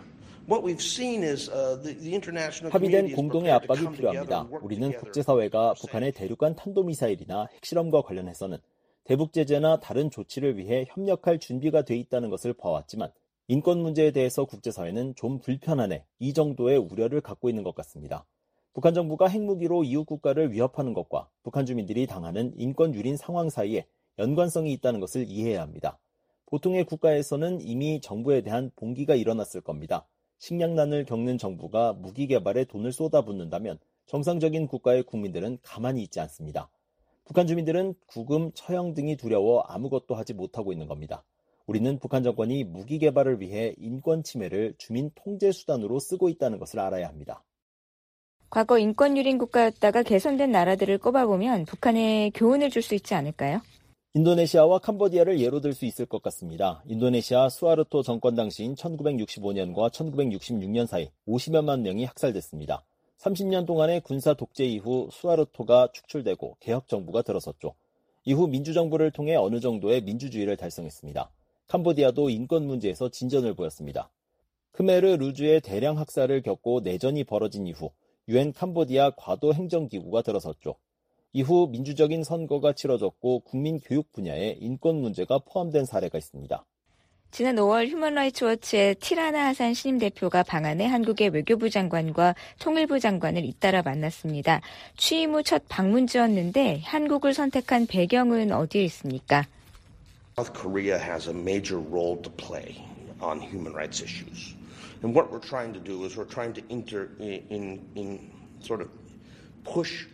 합의된 공동의 압박이 필요합니다. 우리는 국제사회가 북한의 대륙간 탄도미사일이나 핵실험과 관련해서는 대북 제재나 다른 조치를 위해 협력할 준비가 돼 있다는 것을 봐왔지만 인권 문제에 대해서 국제사회는 좀 불편하네 이 정도의 우려를 갖고 있는 것 같습니다. 북한 정부가 핵무기로 이웃 국가를 위협하는 것과 북한 주민들이 당하는 인권 유린 상황 사이에 연관성이 있다는 것을 이해해야 합니다. 보통의 국가에서는 이미 정부에 대한 봉기가 일어났을 겁니다. 식량난을 겪는 정부가 무기 개발에 돈을 쏟아붓는다면 정상적인 국가의 국민들은 가만히 있지 않습니다. 북한 주민들은 구금, 처형 등이 두려워 아무것도 하지 못하고 있는 겁니다. 우리는 북한 정권이 무기 개발을 위해 인권 침해를 주민 통제 수단으로 쓰고 있다는 것을 알아야 합니다. 과거 인권 유린 국가였다가 개선된 나라들을 꼽아보면 북한에 교훈을 줄 수 있지 않을까요? 인도네시아와 캄보디아를 예로 들 수 있을 것 같습니다. 인도네시아 수하르토 정권 당시인 1965년과 1966년 사이 50여만 명이 학살됐습니다. 30년 동안의 군사 독재 이후 수하르토가 축출되고 개혁 정부가 들어섰죠. 이후 민주정부를 통해 어느 정도의 민주주의를 달성했습니다. 캄보디아도 인권 문제에서 진전을 보였습니다. 크메르 루주의 대량 학살을 겪고 내전이 벌어진 이후 유엔 캄보디아 과도 행정기구가 들어섰죠. 이후 민주적인 선거가 치러졌고 국민 교육 분야에 인권 문제가 포함된 사례가 있습니다. 지난 5월 휴먼 라이츠 워치의 티라나 하산 신임 대표가 방한해 한국의 외교부 장관과 통일부 장관을 잇따라 만났습니다. 취임 후 첫 방문지였는데 한국을 선택한 배경은 어디에 있습니까? South Korea has a major role to play on human rights issues. And what we're trying to do is we're trying to push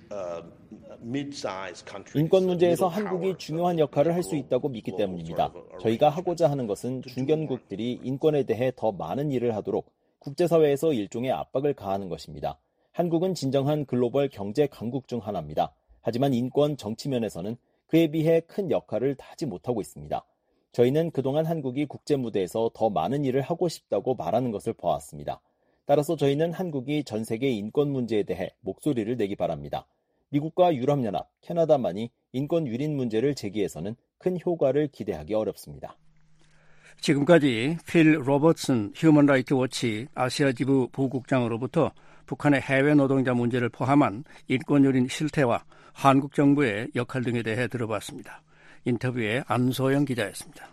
인권 문제에서 한국이 중요한 역할을 할 수 있다고 믿기 때문입니다. 저희가 하고자 하는 것은 중견국들이 인권에 대해 더 많은 일을 하도록 국제사회에서 일종의 압박을 가하는 것입니다. 한국은 진정한 글로벌 경제 강국 중 하나입니다. 하지만 인권 정치면에서는 그에 비해 큰 역할을 하지 못하고 있습니다. 저희는 그동안 한국이 국제 무대에서 더 많은 일을 하고 싶다고 말하는 것을 봐왔습니다. 따라서 저희는 한국이 전 세계 인권 문제에 대해 목소리를 내기 바랍니다. 미국과 유럽연합, 캐나다만이 인권 유린 문제를 제기해서는 큰 효과를 기대하기 어렵습니다. 지금까지 필 로버트슨 휴먼 라이트 워치 아시아 지부 부국장으로부터 북한의 해외 노동자 문제를 포함한 인권 유린 실태와 한국 정부의 역할 등에 대해 들어봤습니다. 인터뷰에 안소영 기자였습니다.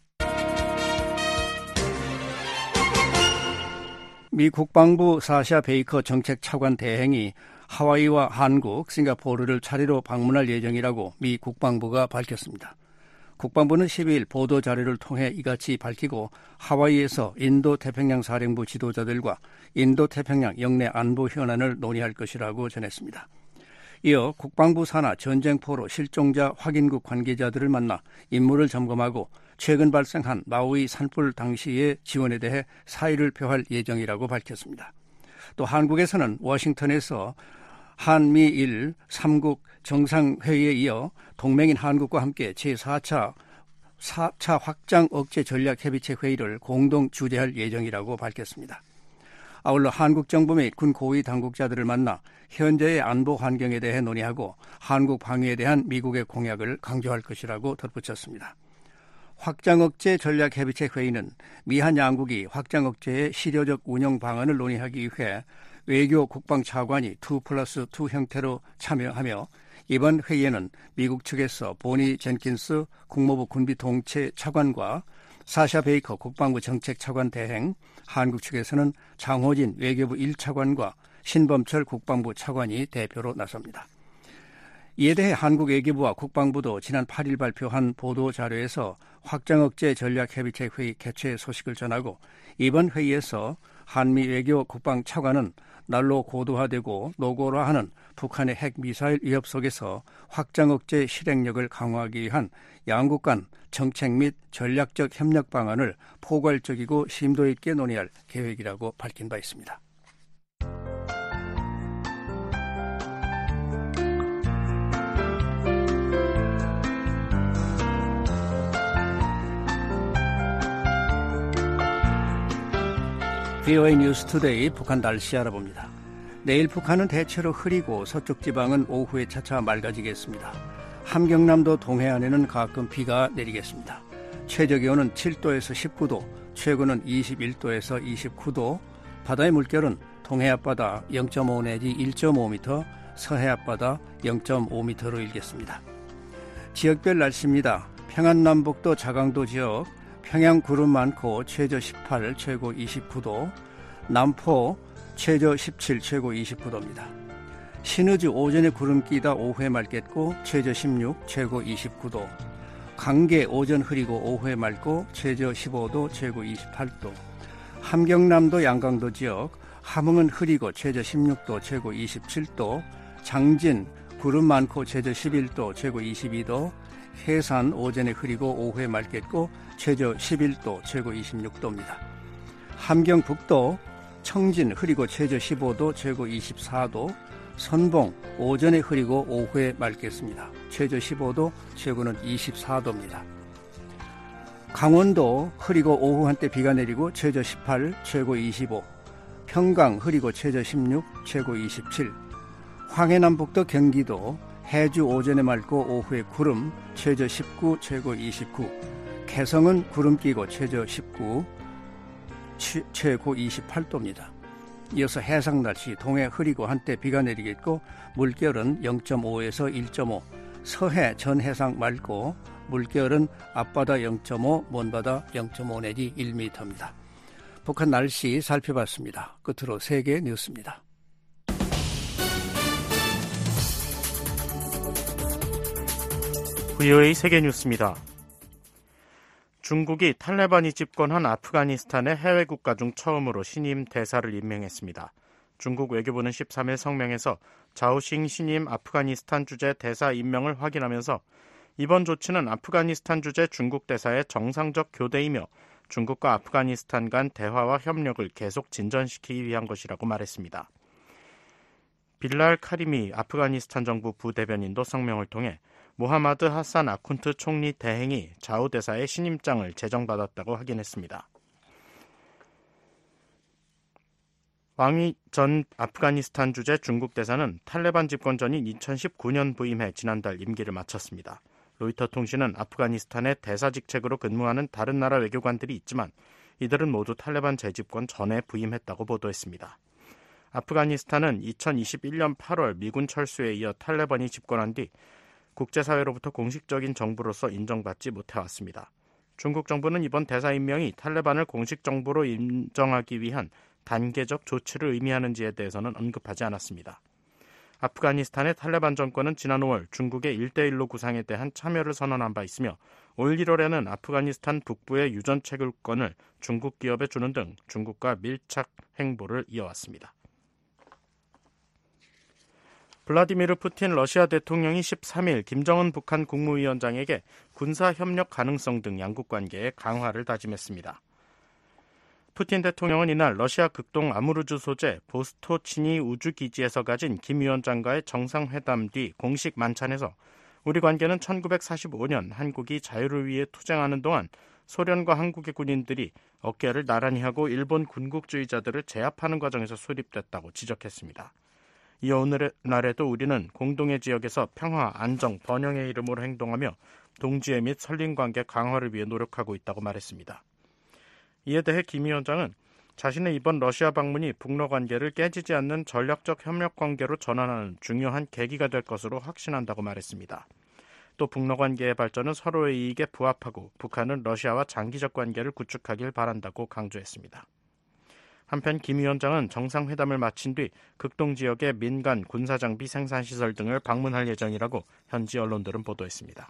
미 국방부 사샤 베이커 정책차관 대행이 하와이와 한국, 싱가포르를 차례로 방문할 예정이라고 미 국방부가 밝혔습니다. 국방부는 12일 보도자료를 통해 이같이 밝히고 하와이에서 인도태평양 사령부 지도자들과 인도태평양 영내 안보 현안을 논의할 것이라고 전했습니다. 이어 국방부 산하 전쟁포로 실종자 확인국 관계자들을 만나 임무를 점검하고 최근 발생한 마우이 산불 당시의 지원에 대해 사의를 표할 예정이라고 밝혔습니다. 또 한국에서는 워싱턴에서 한미일 3국 정상회의에 이어 동맹인 한국과 함께 제4차 확장 억제 전략 협의체 회의를 공동 주재할 예정이라고 밝혔습니다. 아울러 한국 정부 및 군 고위 당국자들을 만나 현재의 안보 환경에 대해 논의하고 한국 방위에 대한 미국의 공약을 강조할 것이라고 덧붙였습니다. 확장 억제 전략 협의체 회의는 미한 양국이 확장 억제의 실효적 운영 방안을 논의하기 위해 외교 국방 차관이 2+2 형태로 참여하며 이번 회의에는 미국 측에서 보니 젠킨스 국무부 군비 통치 차관과 사샤 베이커 국방부 정책 차관 대행, 한국 측에서는 장호진 외교부 1차관과 신범철 국방부 차관이 대표로 나섭니다. 이에 대해 한국 외교부와 국방부도 지난 8일 발표한 보도자료에서 확장 억제 전략협의체 회의 개최 소식을 전하고 이번 회의에서 한미 외교 국방 차관은 날로 고도화되고 노골화하는 북한의 핵미사일 위협 속에서 확장 억제 실행력을 강화하기 위한 양국 간 정책 및 전략적 협력 방안을 포괄적이고 심도 있게 논의할 계획이라고 밝힌 바 있습니다. VOA 뉴스 투데이 북한 날씨 알아봅니다. 내일 북한은 대체로 흐리고 서쪽 지방은 오후에 차차 맑아지겠습니다. 함경남도 동해안에는 가끔 비가 내리겠습니다. 최저기온은 7도에서 19도, 최고는 21도에서 29도, 바다의 물결은 동해 앞바다 0.5 내지 1.5m, 서해 앞바다 0.5m로 일겠습니다. 지역별 날씨입니다. 평안남북도 자강도 지역, 평양 구름 많고 최저 18, 최고 29도, 남포 최저 17, 최고 29도입니다. 신의주 오전에 구름 끼다 오후에 맑겠고 최저 16, 최고 29도, 강계 오전 흐리고 오후에 맑고 최저 15도, 최고 28도, 함경남도 양강도 지역, 함흥은 흐리고 최저 16도, 최고 27도, 장진 구름 많고 최저 11도, 최고 22도, 해산 오전에 흐리고 오후에 맑겠고 최저 11도, 최고 26도입니다. 함경북도 청진 흐리고 최저 15도, 최고 24도, 선봉 오전에 흐리고 오후에 맑겠습니다. 최저 15도, 최고는 24도입니다. 강원도 흐리고 오후 한때 비가 내리고 최저 18, 최고 25, 평강 흐리고 최저 16, 최고 27, 황해남북도 경기도 해주 오전에 맑고 오후에 구름, 최저 19, 최고 29, 개성은 구름 끼고 최저 19, 최고 28도입니다. 이어서 해상 날씨, 동해 흐리고 한때 비가 내리겠고 물결은 0.5에서 1.5, 서해 전 해상 맑고 물결은 앞바다 0.5, 먼바다 0.5 내지 1m입니다. 북한 날씨 살펴봤습니다. 끝으로 세계 뉴스입니다. VOA 세계 뉴스입니다. 중국이 탈레반이 집권한 아프가니스탄의 해외 국가 중 처음으로 신임 대사를 임명했습니다. 중국 외교부는 13일 성명에서 자오싱 신임 아프가니스탄 주재 대사 임명을 확인하면서 이번 조치는 아프가니스탄 주재 중국 대사의 정상적 교대이며 중국과 아프가니스탄 간 대화와 협력을 계속 진전시키기 위한 것이라고 말했습니다. 빌랄 카리미 아프가니스탄 정부 부대변인도 성명을 통해 모하마드 하산 아쿤트 총리 대행이 자오 대사의 신임장을 제정받았다고 확인했습니다. 왕이 전 아프가니스탄 주재 중국 대사는 탈레반 집권 전인 2019년 부임해 지난달 임기를 마쳤습니다. 로이터 통신은 아프가니스탄의 대사 직책으로 근무하는 다른 나라 외교관들이 있지만 이들은 모두 탈레반 재집권 전에 부임했다고 보도했습니다. 아프가니스탄은 2021년 8월 미군 철수에 이어 탈레반이 집권한 뒤 국제사회로부터 공식적인 정부로서 인정받지 못해왔습니다. 중국 정부는 이번 대사 임명이 탈레반을 공식 정부로 인정하기 위한 단계적 조치를 의미하는지에 대해서는 언급하지 않았습니다. 아프가니스탄의 탈레반 정권은 지난 5월 중국의 1대1로 구상에 대한 참여를 선언한 바 있으며 올 1월에는 아프가니스탄 북부의 유전 채굴권을 중국 기업에 주는 등 중국과 밀착 행보를 이어왔습니다. 블라디미르 푸틴 러시아 대통령이 13일 김정은 북한 국무위원장에게 군사협력 가능성 등 양국 관계의 강화를 다짐했습니다. 푸틴 대통령은 이날 러시아 극동 아무르주 소재 보스토치니 우주기지에서 가진 김 위원장과의 정상회담 뒤 공식 만찬에서 우리 관계는 1945년 한국이 자유를 위해 투쟁하는 동안 소련과 한국의 군인들이 어깨를 나란히 하고 일본 군국주의자들을 제압하는 과정에서 수립됐다고 지적했습니다. 이어 오늘날에도 우리는 공동의 지역에서 평화, 안정, 번영의 이름으로 행동하며 동지애 및 설린관계 강화를 위해 노력하고 있다고 말했습니다. 이에 대해 김 위원장은 자신의 이번 러시아 방문이 북러 관계를 깨지지 않는 전략적 협력 관계로 전환하는 중요한 계기가 될 것으로 확신한다고 말했습니다. 또 북러 관계의 발전은 서로의 이익에 부합하고 북한은 러시아와 장기적 관계를 구축하길 바란다고 강조했습니다. 한편 김 위원장은 정상회담을 마친 뒤 극동 지역의 민간 군사장비 생산시설 등을 방문할 예정이라고 현지 언론들은 보도했습니다.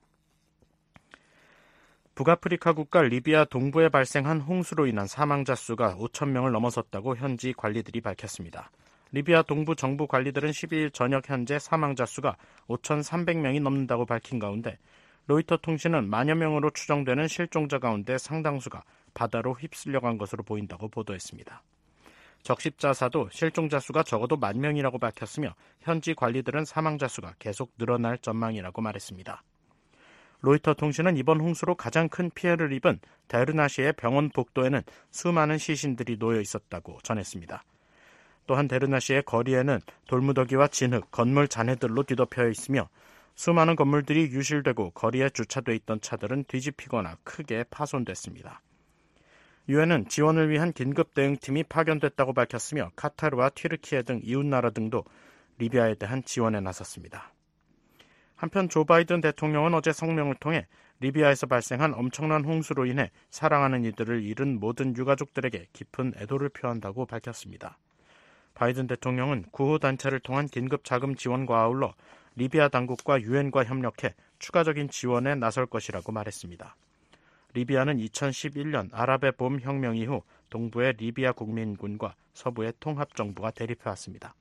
북아프리카 국가 리비아 동부에 발생한 홍수로 인한 사망자 수가 5천 명을 넘어섰다고 현지 관리들이 밝혔습니다. 리비아 동부 정부 관리들은 12일 저녁 현재 사망자 수가 5,300명이 넘는다고 밝힌 가운데 로이터 통신은 만여 명으로 추정되는 실종자 가운데 상당수가 바다로 휩쓸려간 것으로 보인다고 보도했습니다. 적십자사도 실종자 수가 적어도 10,000명이라고 밝혔으며 현지 관리들은 사망자 수가 계속 늘어날 전망이라고 말했습니다. 로이터 통신은 이번 홍수로 가장 큰 피해를 입은 데르나시의 병원 복도에는 수많은 시신들이 놓여 있었다고 전했습니다. 또한 데르나시의 거리에는 돌무더기와 진흙, 건물 잔해들로 뒤덮여 있으며 수많은 건물들이 유실되고 거리에 주차돼 있던 차들은 뒤집히거나 크게 파손됐습니다. 유엔은 지원을 위한 긴급 대응팀이 파견됐다고 밝혔으며 카타르와 튀르키예 등 이웃나라 등도 리비아에 대한 지원에 나섰습니다. 한편 조 바이든 대통령은 어제 성명을 통해 리비아에서 발생한 엄청난 홍수로 인해 사랑하는 이들을 잃은 모든 유가족들에게 깊은 애도를 표한다고 밝혔습니다. 바이든 대통령은 구호단체를 통한 긴급 자금 지원과 아울러 리비아 당국과 유엔과 협력해 추가적인 지원에 나설 것이라고 말했습니다. 리비아는 2011년 아랍의 봄 혁명 이후 동부의 리비아 국민군과 서부의 통합정부가 대립해왔습니다.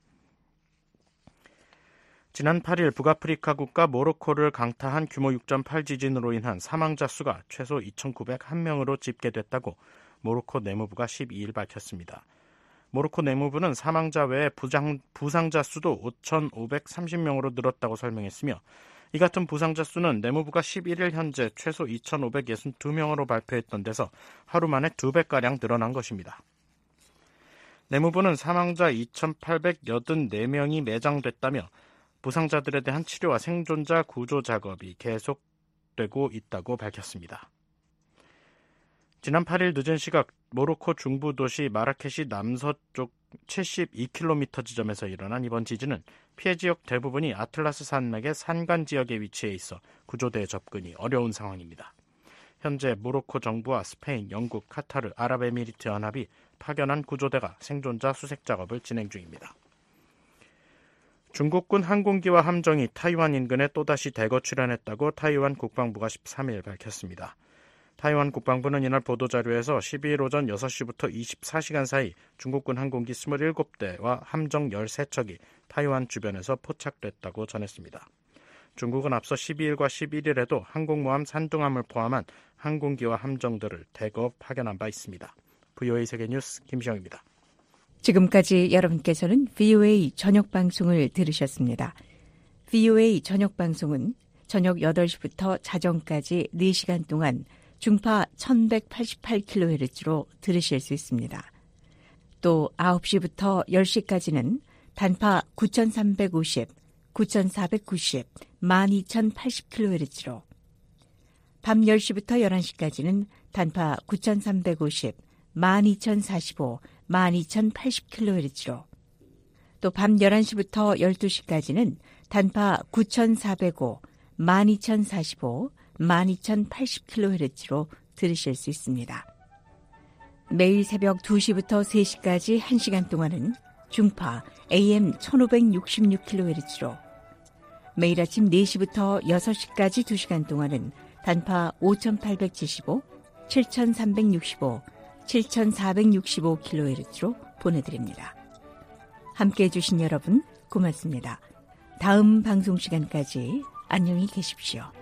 지난 8일 북아프리카 국가 모로코를 강타한 규모 6.8 지진으로 인한 사망자 수가 최소 2,901명으로 집계됐다고 모로코 내무부가 12일 밝혔습니다. 모로코 내무부는 사망자 외에 부상자 수도 5,530명으로 늘었다고 설명했으며 이 같은 부상자 수는 내무부가 11일 현재 최소 2,562명으로 발표했던 데서 하루 만에 2배가량 늘어난 것입니다. 내무부는 사망자 2,884명이 매장됐다며 부상자들에 대한 치료와 생존자 구조 작업이 계속되고 있다고 밝혔습니다. 지난 8일 늦은 시각 모로코 중부 도시 마라케시 남서쪽 72km 지점에서 일어난 이번 지진은 피해 지역 대부분이 아틀라스 산맥의 산간 지역에 위치해 있어 구조대 접근이 어려운 상황입니다. 현재 모로코 정부와 스페인, 영국, 카타르, 아랍에미리트 연합이 파견한 구조대가 생존자 수색 작업을 진행 중입니다. 중국군 항공기와 함정이 타이완 인근에 또다시 대거 출현했다고 타이완 국방부가 13일 밝혔습니다. 타이완 국방부는 이날 보도자료에서 12일 오전 6시부터 24시간 사이 중국군 항공기 27대와 함정 13척이 타이완 주변에서 포착됐다고 전했습니다. 중국은 앞서 12일과 11일에도 항공모함 산둥함을 포함한 항공기와 함정들을 대거 파견한 바 있습니다. VOA 세계뉴스 김시영입니다. 지금까지 여러분께서는 VOA 저녁방송을 들으셨습니다. VOA 저녁방송은 저녁 8시부터 자정까지 4시간 동안 중파 1188kHz로 들으실 수 있습니다. 또 9시부터 10시까지는 단파 9350, 9490, 12080kHz로 밤 10시부터 11시까지는 단파 9350, 12045, 12080kHz로 또 밤 11시부터 12시까지는 단파 9405, 12045, 12080kHz로 들으실 수 있습니다. 매일 새벽 2시부터 3시까지 1시간 동안은 중파 AM 1566kHz로 매일 아침 4시부터 6시까지 2시간 동안은 단파 5875, 7365, 7465kHz로 보내드립니다. 함께해 주신 여러분 고맙습니다. 다음 방송 시간까지 안녕히 계십시오.